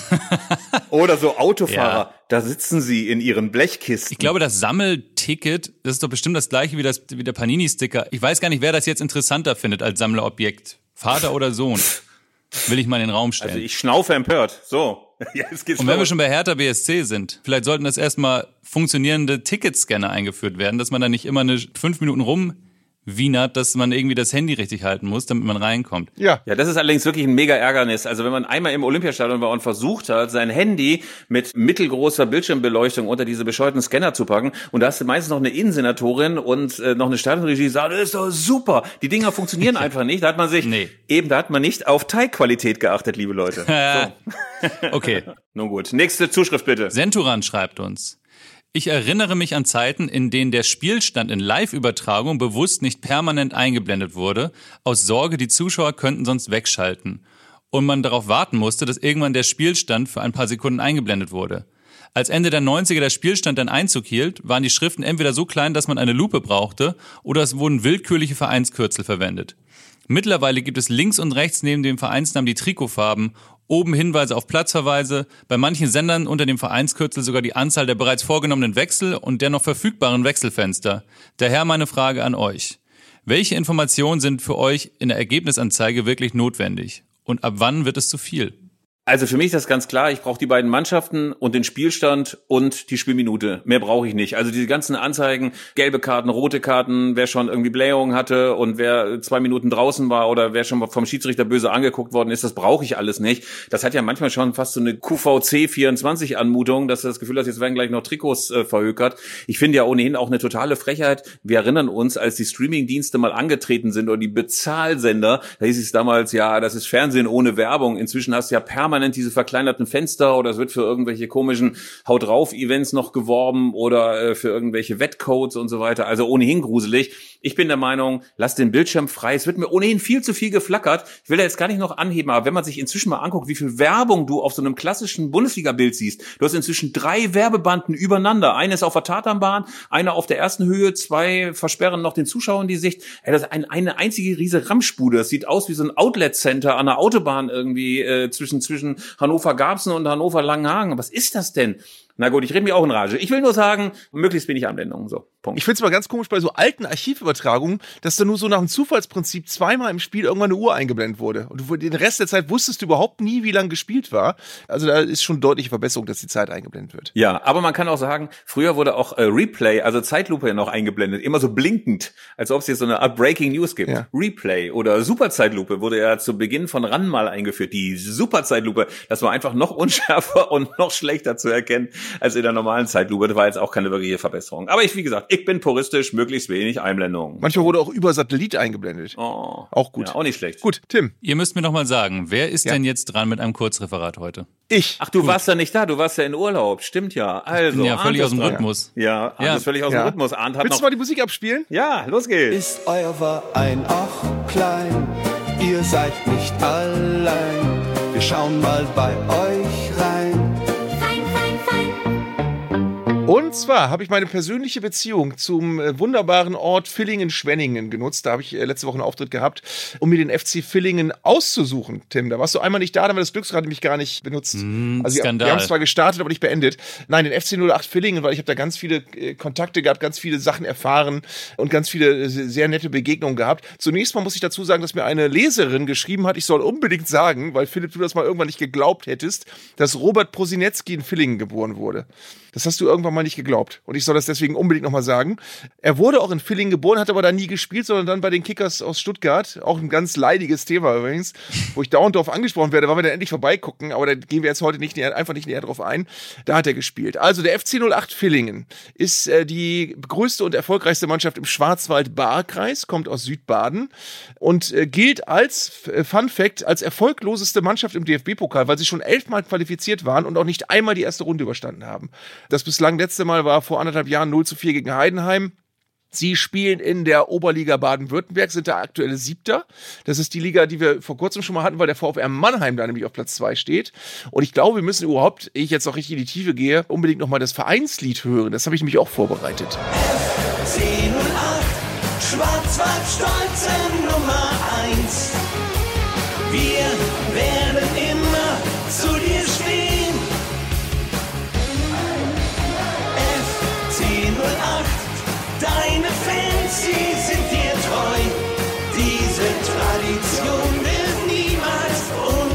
Oder so Autofahrer, ja. Da sitzen sie in ihren Blechkisten. Ich glaube, das Sammelticket, das ist doch bestimmt das gleiche wie, das, wie der Panini-Sticker. Ich weiß gar nicht, wer das jetzt interessanter findet als Sammlerobjekt. Vater oder Sohn? Will ich mal in den Raum stellen. Also ich schnaufe empört. So. Jetzt geht's Und wenn los. wir schon bei Hertha B S C sind, vielleicht sollten das erstmal funktionierende Ticketscanner eingeführt werden, dass man da nicht immer eine fünf Minuten rumwienert, dass man irgendwie das Handy richtig halten muss, damit man reinkommt. Ja. Ja, das ist allerdings wirklich ein mega Ärgernis. Also wenn man einmal im Olympiastadion war und versucht hat, sein Handy mit mittelgroßer Bildschirmbeleuchtung unter diese bescheuerten Scanner zu packen und da hast du meistens noch eine Innensenatorin und äh, noch eine Stadionregie, die sagt, das ist doch super. Die Dinger funktionieren einfach nicht. Da hat man sich, Nee. eben da hat man nicht auf Teigqualität geachtet, liebe Leute. So. Okay. Nun gut. Nächste Zuschrift bitte. Senturan schreibt uns: Ich erinnere mich an Zeiten, in denen der Spielstand in Live-Übertragung bewusst nicht permanent eingeblendet wurde, aus Sorge, die Zuschauer könnten sonst wegschalten. Und man darauf warten musste, dass irgendwann der Spielstand für ein paar Sekunden eingeblendet wurde. Als Ende der neunziger der Spielstand dann Einzug hielt, waren die Schriften entweder so klein, dass man eine Lupe brauchte, oder es wurden willkürliche Vereinskürzel verwendet. Mittlerweile gibt es links und rechts neben dem Vereinsnamen die Trikotfarben, oben Hinweise auf Platzverweise, bei manchen Sendern unter dem Vereinskürzel sogar die Anzahl der bereits vorgenommenen Wechsel und der noch verfügbaren Wechselfenster. Daher meine Frage an euch: Welche Informationen sind für euch in der Ergebnisanzeige wirklich notwendig? Und ab wann wird es zu viel? Also für mich ist das ganz klar, ich brauche die beiden Mannschaften und den Spielstand und die Spielminute. Mehr brauche ich nicht. Also diese ganzen Anzeigen, gelbe Karten, rote Karten, wer schon irgendwie Blähungen hatte und wer zwei Minuten draußen war oder wer schon vom Schiedsrichter böse angeguckt worden ist, das brauche ich alles nicht. Das hat ja manchmal schon fast so eine Q V C vierundzwanzig Anmutung, dass du das Gefühl hast, jetzt werden gleich noch Trikots äh, verhökert. Ich finde ja ohnehin auch eine totale Frechheit. Wir erinnern uns, als die Streamingdienste mal angetreten sind oder die Bezahlsender, da hieß es damals, ja, das ist Fernsehen ohne Werbung. Inzwischen hast du ja permanent diese verkleinerten Fenster oder es wird für irgendwelche komischen Haut-drauf-Events noch geworben oder äh, für irgendwelche Wettcodes und so weiter. Also ohnehin gruselig. Ich bin der Meinung, lass den Bildschirm frei. Es wird mir ohnehin viel zu viel geflackert. Ich will da jetzt gar nicht noch anheben, aber wenn man sich inzwischen mal anguckt, wie viel Werbung du auf so einem klassischen Bundesliga-Bild siehst. Du hast inzwischen drei Werbebanden übereinander. Eine ist auf der Tatanbahn, eine auf der ersten Höhe, zwei versperren noch den Zuschauern die Sicht. Ey, das ist ein, eine einzige riese Ramschbude. Das sieht aus wie so ein Outlet-Center an der Autobahn irgendwie äh, zwischen zwischen Hannover-Garbsen und Hannover-Langenhagen. Was ist das denn? Na gut, ich rede mir auch in Rage. Ich will nur sagen, möglichst wenig Anwendungen. So, Punkt. Ich finde es mal ganz komisch bei so alten Archivübertragungen, dass da nur so nach dem Zufallsprinzip zweimal im Spiel irgendwann eine Uhr eingeblendet wurde. Und du, den Rest der Zeit wusstest du überhaupt nie, wie lang gespielt war. Also da ist schon deutliche Verbesserung, dass die Zeit eingeblendet wird. Ja, aber man kann auch sagen, früher wurde auch äh, Replay, also Zeitlupe ja noch eingeblendet. Immer so blinkend, als ob es jetzt so eine Art Breaking News gibt. Ja. Replay oder Superzeitlupe wurde ja zu Beginn von RAN mal eingeführt. Die Superzeitlupe, das war einfach noch unschärfer und noch schlechter zu erkennen als in der normalen Zeitlupe. Das war jetzt auch keine wirkliche Verbesserung. Aber ich, wie gesagt, ich bin puristisch, möglichst wenig Einblendungen. Manchmal wurde auch über Satellit eingeblendet. Oh, auch gut. Ja, auch nicht schlecht. Gut, Tim. Ihr müsst mir noch mal sagen, wer ist Ja. denn jetzt dran mit einem Kurzreferat heute? Ich. Ach, du Gut. warst ja nicht da, du warst ja in Urlaub. Stimmt ja. Also, bin ja völlig Arndt aus dem ist dran. Rhythmus. Ja, Arndt Ja. ist völlig aus Ja. dem Rhythmus. Arndt hat Willst noch... du mal die Musik abspielen? Ja, los geht's. Ist euer Verein auch klein? Ihr seid nicht allein. Wir schauen mal bei euch rein. Und zwar habe ich meine persönliche Beziehung zum äh, wunderbaren Ort Villingen-Schwenningen genutzt. Da habe ich äh, letzte Woche einen Auftritt gehabt, um mir den F C Villingen auszusuchen. Tim, da warst du einmal nicht da, da haben wir das Glücksrad nämlich gar nicht benutzt. Mm, also wir, Skandal. wir haben es zwar gestartet, aber nicht beendet. Nein, den F C null acht Villingen, weil ich habe da ganz viele äh, Kontakte gehabt, ganz viele Sachen erfahren und ganz viele äh, sehr nette Begegnungen gehabt. Zunächst mal muss ich dazu sagen, dass mir eine Leserin geschrieben hat, ich soll unbedingt sagen, weil Philipp, du das mal irgendwann nicht geglaubt hättest, dass Robert Prosinecki in Villingen geboren wurde. Das hast du irgendwann mal nicht geglaubt. Und ich soll das deswegen unbedingt nochmal sagen. Er wurde auch in Villingen geboren, hat aber da nie gespielt, sondern dann bei den Kickers aus Stuttgart. Auch ein ganz leidiges Thema übrigens, wo ich dauernd darauf angesprochen werde, weil wir dann endlich vorbeigucken. Aber da gehen wir jetzt heute nicht näher, einfach nicht näher drauf ein. Da hat er gespielt. Also der F C null acht Villingen ist äh, die größte und erfolgreichste Mannschaft im Schwarzwald-Baar-Kreis, kommt aus Südbaden und äh, gilt als, äh, Fun Fact, als erfolgloseste Mannschaft im D F B-Pokal, weil sie schon elfmal qualifiziert waren und auch nicht einmal die erste Runde überstanden haben. Das bislang letzte Mal war vor anderthalb Jahren null zu vier gegen Heidenheim. Sie spielen in der Oberliga Baden-Württemberg, sind der aktuelle Siebter. Das ist die Liga, die wir vor kurzem schon mal hatten, weil der VfR Mannheim da nämlich auf Platz zwei steht. Und ich glaube, wir müssen überhaupt, ehe ich jetzt auch richtig in die Tiefe gehe, unbedingt nochmal das Vereinslied hören. Das habe ich nämlich auch vorbereitet. F C null acht, Schwarzwald stolze Nummer eins. Wir werden immer zu dir stehen. F C null acht, deine Fans, sie sind dir treu. Diese Tradition wird niemals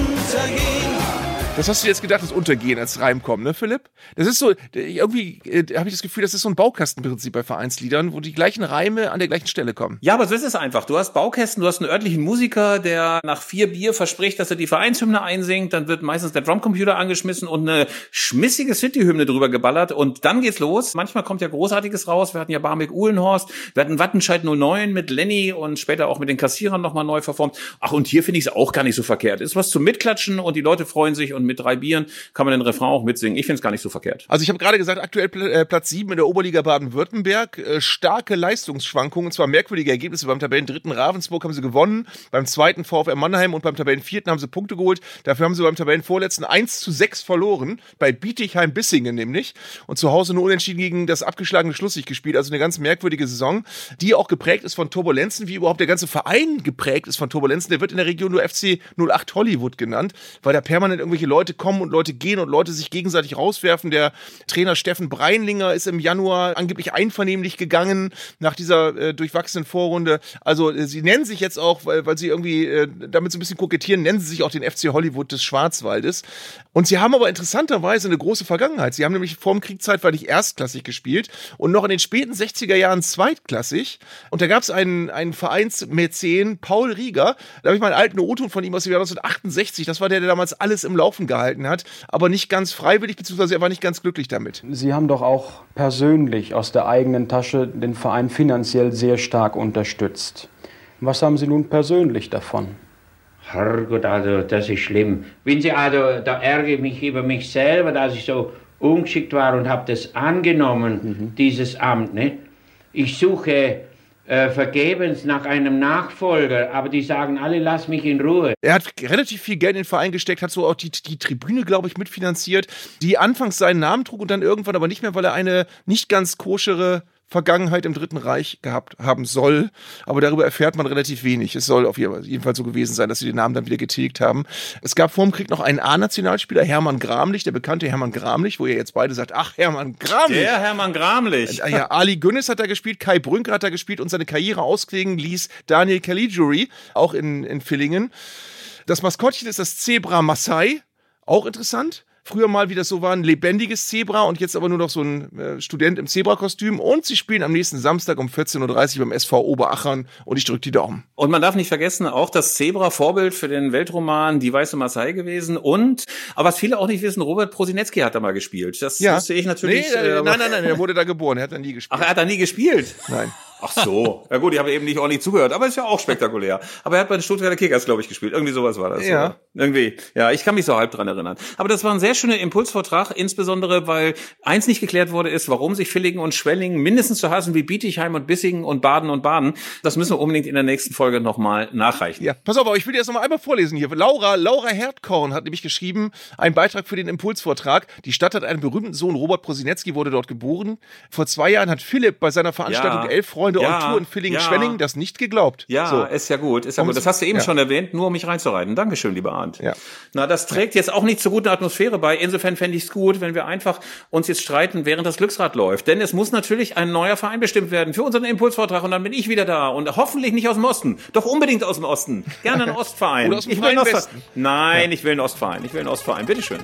Das hast du jetzt gedacht, das Untergehen als Reim kommt, ne, Philipp? Das ist so, irgendwie äh, habe ich das Gefühl, das ist so ein Baukastenprinzip bei Vereinsliedern, wo die gleichen Reime an der gleichen Stelle kommen. Ja, aber so ist es einfach. Du hast Baukästen, du hast einen örtlichen Musiker, der nach vier Bier verspricht, dass er die Vereinshymne einsingt, dann wird meistens der Drumcomputer angeschmissen und eine schmissige City-Hymne drüber geballert und dann geht's los. Manchmal kommt ja Großartiges raus. Wir hatten ja Barmbek-Uhlenhorst, wir hatten Wattenscheid null neun mit Lenny und später auch mit den Kassierern nochmal neu verformt. Ach, und hier finde ich es auch gar nicht so verkehrt. Ist was zum Mitklatschen und die Leute freuen sich und mit drei Bieren kann man den Refrain auch mitsingen. Ich finde es gar nicht so verkehrt. Also ich habe gerade gesagt, aktuell Pl- äh, Platz sieben in der Oberliga Baden-Württemberg. Äh, starke Leistungsschwankungen, zwar merkwürdige Ergebnisse. Beim Tabellendritten Ravensburg haben sie gewonnen, beim zweiten VfR Mannheim und beim Tabellenvierten haben sie Punkte geholt. Dafür haben sie beim Tabellenvorletzten eins zu sechs verloren, bei Bietigheim-Bissingen nämlich. Und zu Hause nur unentschieden gegen das abgeschlagene Schlussig gespielt. Also eine ganz merkwürdige Saison, die auch geprägt ist von Turbulenzen, wie überhaupt der ganze Verein geprägt ist von Turbulenzen. Der wird in der Region nur F C null acht Hollywood genannt, weil da permanent irgendwelche Leute kommen und Leute gehen und Leute sich gegenseitig rauswerfen. Der Trainer Steffen Breinlinger ist im Januar angeblich einvernehmlich gegangen nach dieser äh, durchwachsenen Vorrunde. Also äh, sie nennen sich jetzt auch, weil, weil sie irgendwie äh, damit so ein bisschen kokettieren, nennen sie sich auch den F C Hollywood des Schwarzwaldes. Und sie haben aber interessanterweise eine große Vergangenheit. Sie haben nämlich vor dem Krieg zeitweilig erstklassig gespielt und noch in den späten sechziger Jahren zweitklassig. Und da gab es einen, einen Vereinsmäzen, Paul Rieger. Da habe ich mal einen alten O-Ton von ihm aus dem Jahr neunzehnhundertachtundsechzig. Das war der, der damals alles im Laufen gehalten hat, aber nicht ganz freiwillig, beziehungsweise er war nicht ganz glücklich damit. Sie haben doch auch persönlich aus der eigenen Tasche den Verein finanziell sehr stark unterstützt. Was haben Sie nun persönlich davon? Herrgott, also das ist schlimm. Wenn Sie, also, da ärgere ich mich über mich selber, dass ich so ungeschickt war und habe das angenommen, mhm. dieses Amt. Ne? Ich suche äh, vergebens nach einem Nachfolger, aber die sagen alle, lass mich in Ruhe. Er hat relativ viel Geld in den Verein gesteckt, hat so auch die, die Tribüne, glaube ich, mitfinanziert, die anfangs seinen Namen trug und dann irgendwann aber nicht mehr, weil er eine nicht ganz koschere Vergangenheit im Dritten Reich gehabt haben soll, aber darüber erfährt man relativ wenig. Es soll auf jeden Fall so gewesen sein, dass sie den Namen dann wieder getilgt haben. Es gab vor dem Krieg noch einen A-Nationalspieler, Hermann Gramlich, der bekannte Hermann Gramlich, wo ihr jetzt beide sagt, ach, Hermann Gramlich. Der Hermann Gramlich. Ja, Ali Günnes hat da gespielt, Kai Brünker hat da gespielt und seine Karriere ausklingen ließ Daniel Caligiuri, auch in, in Villingen. Das Maskottchen ist das Zebra Maasai, auch interessant. Früher mal, wie das so war, ein lebendiges Zebra und jetzt aber nur noch so ein äh, Student im Zebrakostüm. Und sie spielen am nächsten Samstag um vierzehn Uhr dreißig beim S V Oberachern und ich drücke die Daumen. Und man darf nicht vergessen, auch das Zebra Vorbild für den Weltroman Die Weiße Maasai gewesen. Und, aber was viele auch nicht wissen, Robert Prosinecki hat da mal gespielt. Das ja. wusste ich natürlich. Nee, äh, äh, nein, nein, nein, er wurde da geboren, er hat da nie gespielt. Ach, er hat da nie gespielt? Nein. Ach so. Ja gut, ich habe eben nicht ordentlich zugehört, aber ist ja auch spektakulär. Aber er hat bei den Stuttgarter Kickers, glaube ich, gespielt. Irgendwie sowas war das. Ja. Oder? Irgendwie. Ja, ich kann mich so halb dran erinnern. Aber das war ein sehr schöner Impulsvortrag, insbesondere, weil eins nicht geklärt wurde, ist, warum sich Villingen und Schwellingen mindestens so heißen wie Bietigheim und Bissingen und Baden und Baden. Das müssen wir unbedingt in der nächsten Folge nochmal nachreichen. Ja, pass auf, aber ich will dir das nochmal einmal vorlesen hier. Laura, Laura Herdkorn hat nämlich geschrieben, einen Beitrag für den Impulsvortrag. Die Stadt hat einen berühmten Sohn, Robert Prosinecki wurde dort geboren. Vor zwei Jahren hat Philipp bei seiner Veranstaltung Ja. Elf Freunde Ja. on Tour in Villingen Ja. Schwenningen das nicht geglaubt. Ja, so. ist ja gut, ist ja gut. Das hast du eben ja. schon erwähnt, nur um mich reinzureiten. Dankeschön, lieber Arndt. Ja. Na, das trägt jetzt auch nicht zur guten Atmosphäre bei. Insofern fände ich es gut, wenn wir einfach uns jetzt streiten, während das Glücksrad läuft. Denn es muss natürlich ein neuer Verein bestimmt werden für unseren Impulsvortrag und dann bin ich wieder da. Und hoffentlich nicht aus dem Osten. Doch unbedingt aus dem Osten. Gerne einen Ostverein. Oder aus dem ich will einen freien Ostverein. Westen. Nein, Ja. ich will einen Ostverein. Ich will einen Ostverein. Bitteschön.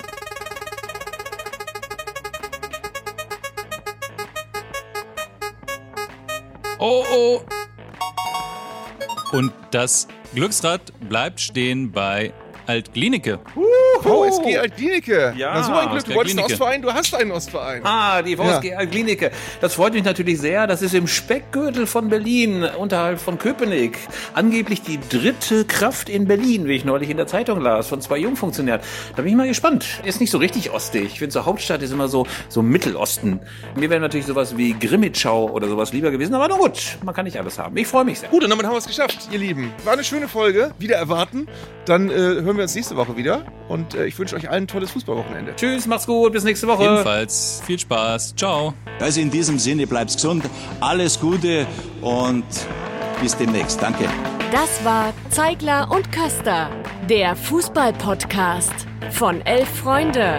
Oh, oh. Und das Glücksrad bleibt stehen bei Alt-Glienicke. V S G Alt-Glienicke. Ja, Na, so ein Glück, du wolltest einen Glienicke. Ostverein, du hast einen Ostverein. Ah, die V S G Ja. Alt-Glienicke. Das freut mich natürlich sehr. Das ist im Speckgürtel von Berlin, unterhalb von Köpenick. Angeblich die dritte Kraft in Berlin, wie ich neulich in der Zeitung las, von zwei Jungfunktionären. Da bin ich mal gespannt. Ist nicht so richtig ostig. Ich finde, so Hauptstadt ist immer so, so Mittelosten. Mir wäre natürlich sowas wie Grimmitschau oder sowas lieber gewesen. Aber na gut, man kann nicht alles haben. Ich freue mich sehr. Gut, und damit haben wir es geschafft, ihr Lieben. War eine schöne Folge. Wieder erwarten. Dann äh, hören wir uns nächste Woche wieder. Und äh, ich wünsche euch allen ein tolles Fußballwochenende. Tschüss, macht's gut, bis nächste Woche. Ebenfalls viel Spaß. Ciao. Also in diesem Sinne, bleibt's gesund, alles Gute und bis demnächst. Danke. Das war Zeigler und Köster, der Fußball-Podcast von Elf Freunde.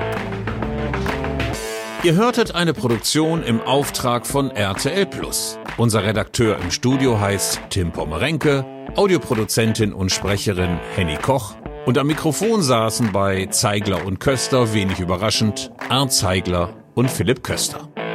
Ihr hörtet eine Produktion im Auftrag von R T L Plus. Unser Redakteur im Studio heißt Tim Pommerenke, Audioproduzentin und Sprecherin Henny Koch. Und am Mikrofon saßen bei Zeigler und Köster, wenig überraschend, Arndt Zeigler und Philipp Köster.